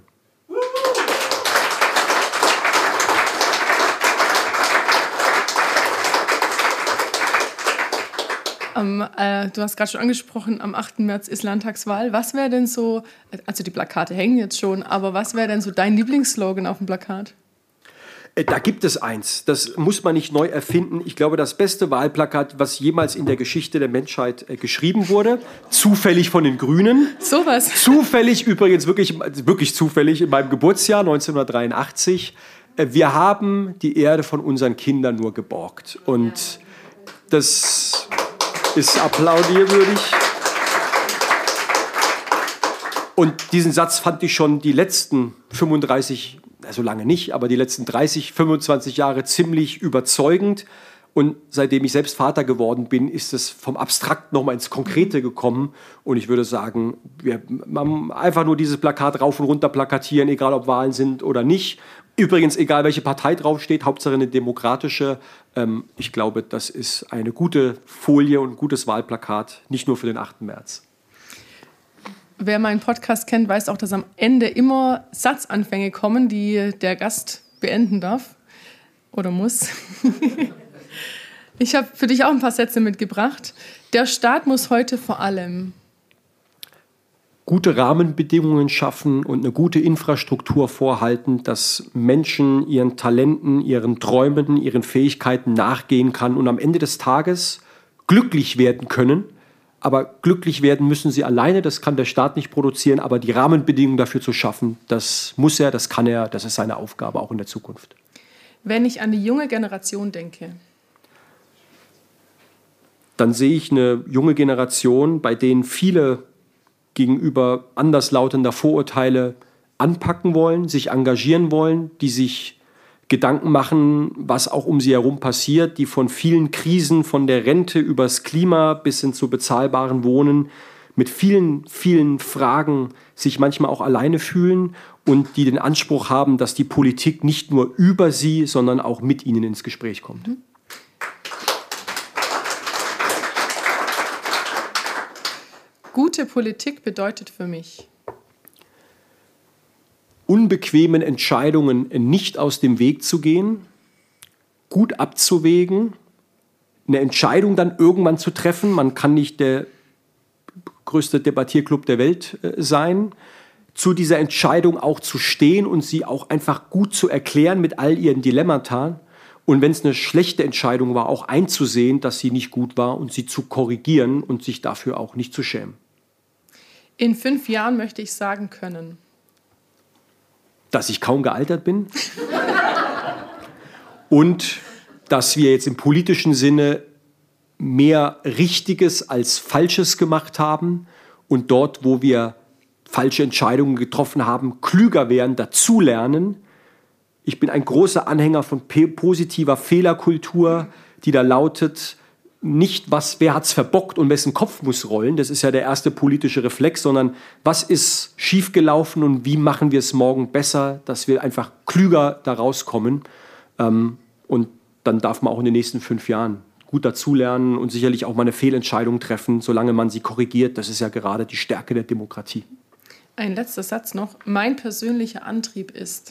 Um, äh, du hast gerade schon angesprochen, am achten März ist Landtagswahl. Was wäre denn so, also die Plakate hängen jetzt schon, aber was wäre denn so dein Lieblingsslogan auf dem Plakat? Da gibt es eins, das muss man nicht neu erfinden. Ich glaube, das beste Wahlplakat, was jemals in der Geschichte der Menschheit äh, geschrieben wurde, zufällig von den Grünen. Sowas. Zufällig, übrigens wirklich, wirklich zufällig, in meinem Geburtsjahr neunzehnhundertdreiundachtzig. Äh, wir haben die Erde von unseren Kindern nur geborgt. Und das ist applaudierwürdig. Und diesen Satz fand ich schon die letzten fünfunddreißig, so lange nicht, aber die letzten dreißig, fünfundzwanzig Jahre ziemlich überzeugend. Und seitdem ich selbst Vater geworden bin, ist es vom Abstrakt nochmal ins Konkrete gekommen. Und ich würde sagen, wir man einfach nur dieses Plakat rauf und runter plakatieren, egal ob Wahlen sind oder nicht. Übrigens, egal welche Partei draufsteht, Hauptsache eine demokratische. Ähm, ich glaube, das ist eine gute Folie und ein gutes Wahlplakat, nicht nur für den achten März. Wer meinen Podcast kennt, weiß auch, dass am Ende immer Satzanfänge kommen, die der Gast beenden darf oder muss. Ich habe für dich auch ein paar Sätze mitgebracht. Der Staat muss heute vor allem gute Rahmenbedingungen schaffen und eine gute Infrastruktur vorhalten, dass Menschen ihren Talenten, ihren Träumen, ihren Fähigkeiten nachgehen kann und am Ende des Tages glücklich werden können. Aber glücklich werden müssen sie alleine, das kann der Staat nicht produzieren, aber die Rahmenbedingungen dafür zu schaffen, das muss er, das kann er, das ist seine Aufgabe auch in der Zukunft. Wenn ich an die junge Generation denke, dann sehe ich eine junge Generation, bei denen viele gegenüber anderslautender Vorurteile anpacken wollen, sich engagieren wollen, die sich Gedanken machen, was auch um sie herum passiert, die von vielen Krisen, von der Rente übers Klima bis hin zu bezahlbaren Wohnen, mit vielen, vielen Fragen sich manchmal auch alleine fühlen und die den Anspruch haben, dass die Politik nicht nur über sie, sondern auch mit ihnen ins Gespräch kommt. Mhm. Gute Politik bedeutet für mich, unbequemen Entscheidungen nicht aus dem Weg zu gehen, gut abzuwägen, eine Entscheidung dann irgendwann zu treffen. Man kann nicht der größte Debattierclub der Welt äh, sein, zu dieser Entscheidung auch zu stehen und sie auch einfach gut zu erklären mit all ihren Dilemmata. Und wenn es eine schlechte Entscheidung war, auch einzusehen, dass sie nicht gut war und sie zu korrigieren und sich dafür auch nicht zu schämen. In fünf Jahren möchte ich sagen können, dass ich kaum gealtert bin und dass wir jetzt im politischen Sinne mehr Richtiges als Falsches gemacht haben und dort, wo wir falsche Entscheidungen getroffen haben, klüger werden, dazulernen. Ich bin ein großer Anhänger von positiver Fehlerkultur, die da lautet, nicht was, wer hat's verbockt und wessen Kopf muss rollen, das ist ja der erste politische Reflex, sondern was ist schiefgelaufen und wie machen wir es morgen besser, dass wir einfach klüger da rauskommen. Und dann darf man auch in den nächsten fünf Jahren gut dazulernen und sicherlich auch mal eine Fehlentscheidung treffen, solange man sie korrigiert. Das ist ja gerade die Stärke der Demokratie. Ein letzter Satz noch. Mein persönlicher Antrieb ist...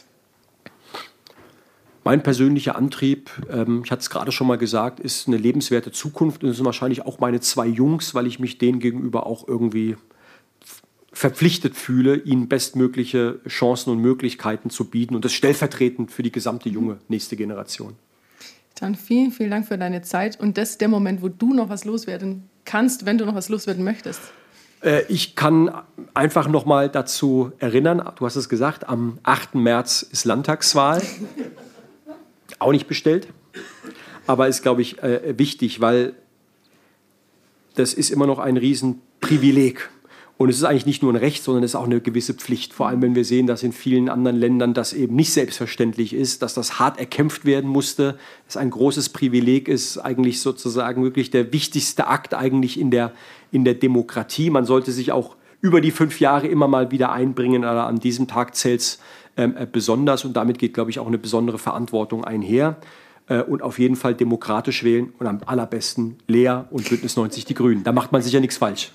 Mein persönlicher Antrieb, ähm, ich hatte es gerade schon mal gesagt, ist eine lebenswerte Zukunft. Und das sind wahrscheinlich auch meine zwei Jungs, weil ich mich denen gegenüber auch irgendwie verpflichtet fühle, ihnen bestmögliche Chancen und Möglichkeiten zu bieten. Und das stellvertretend für die gesamte junge nächste Generation. Dann vielen, vielen Dank für deine Zeit. Und das ist der Moment, wo du noch was loswerden kannst, wenn du noch was loswerden möchtest. Äh, ich kann einfach noch mal dazu erinnern, du hast es gesagt, am achten März ist Landtagswahl. Auch nicht bestellt, aber ist, glaube ich, äh, wichtig, weil das ist immer noch ein Riesenprivileg. Und es ist eigentlich nicht nur ein Recht, sondern es ist auch eine gewisse Pflicht. Vor allem, wenn wir sehen, dass in vielen anderen Ländern das eben nicht selbstverständlich ist, dass das hart erkämpft werden musste, es ein großes Privileg ist, eigentlich sozusagen wirklich der wichtigste Akt eigentlich in der, in der Demokratie. Man sollte sich auch über die fünf Jahre immer mal wieder einbringen, aber an diesem Tag zählt es ähm, besonders und damit geht, glaube ich, auch eine besondere Verantwortung einher. Äh, und auf jeden Fall demokratisch wählen und am allerbesten Lea und Bündnis neunzig Die Grünen. Da macht man sicher nichts falsch.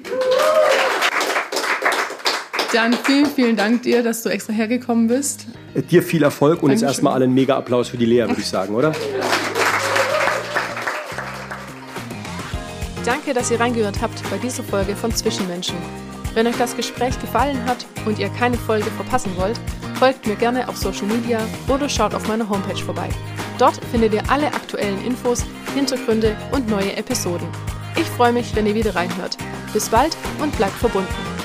Dann vielen, vielen Dank dir, dass du extra hergekommen bist. Äh, dir viel Erfolg und Dankeschön. Jetzt erstmal einen Mega-Applaus für die Lea, würde ich sagen, oder? Danke, dass ihr reingehört habt bei dieser Folge von Zwischenmenschen. Wenn euch das Gespräch gefallen hat und ihr keine Folge verpassen wollt, folgt mir gerne auf Social Media oder schaut auf meiner Homepage vorbei. Dort findet ihr alle aktuellen Infos, Hintergründe und neue Episoden. Ich freue mich, wenn ihr wieder reinhört. Bis bald und bleibt verbunden.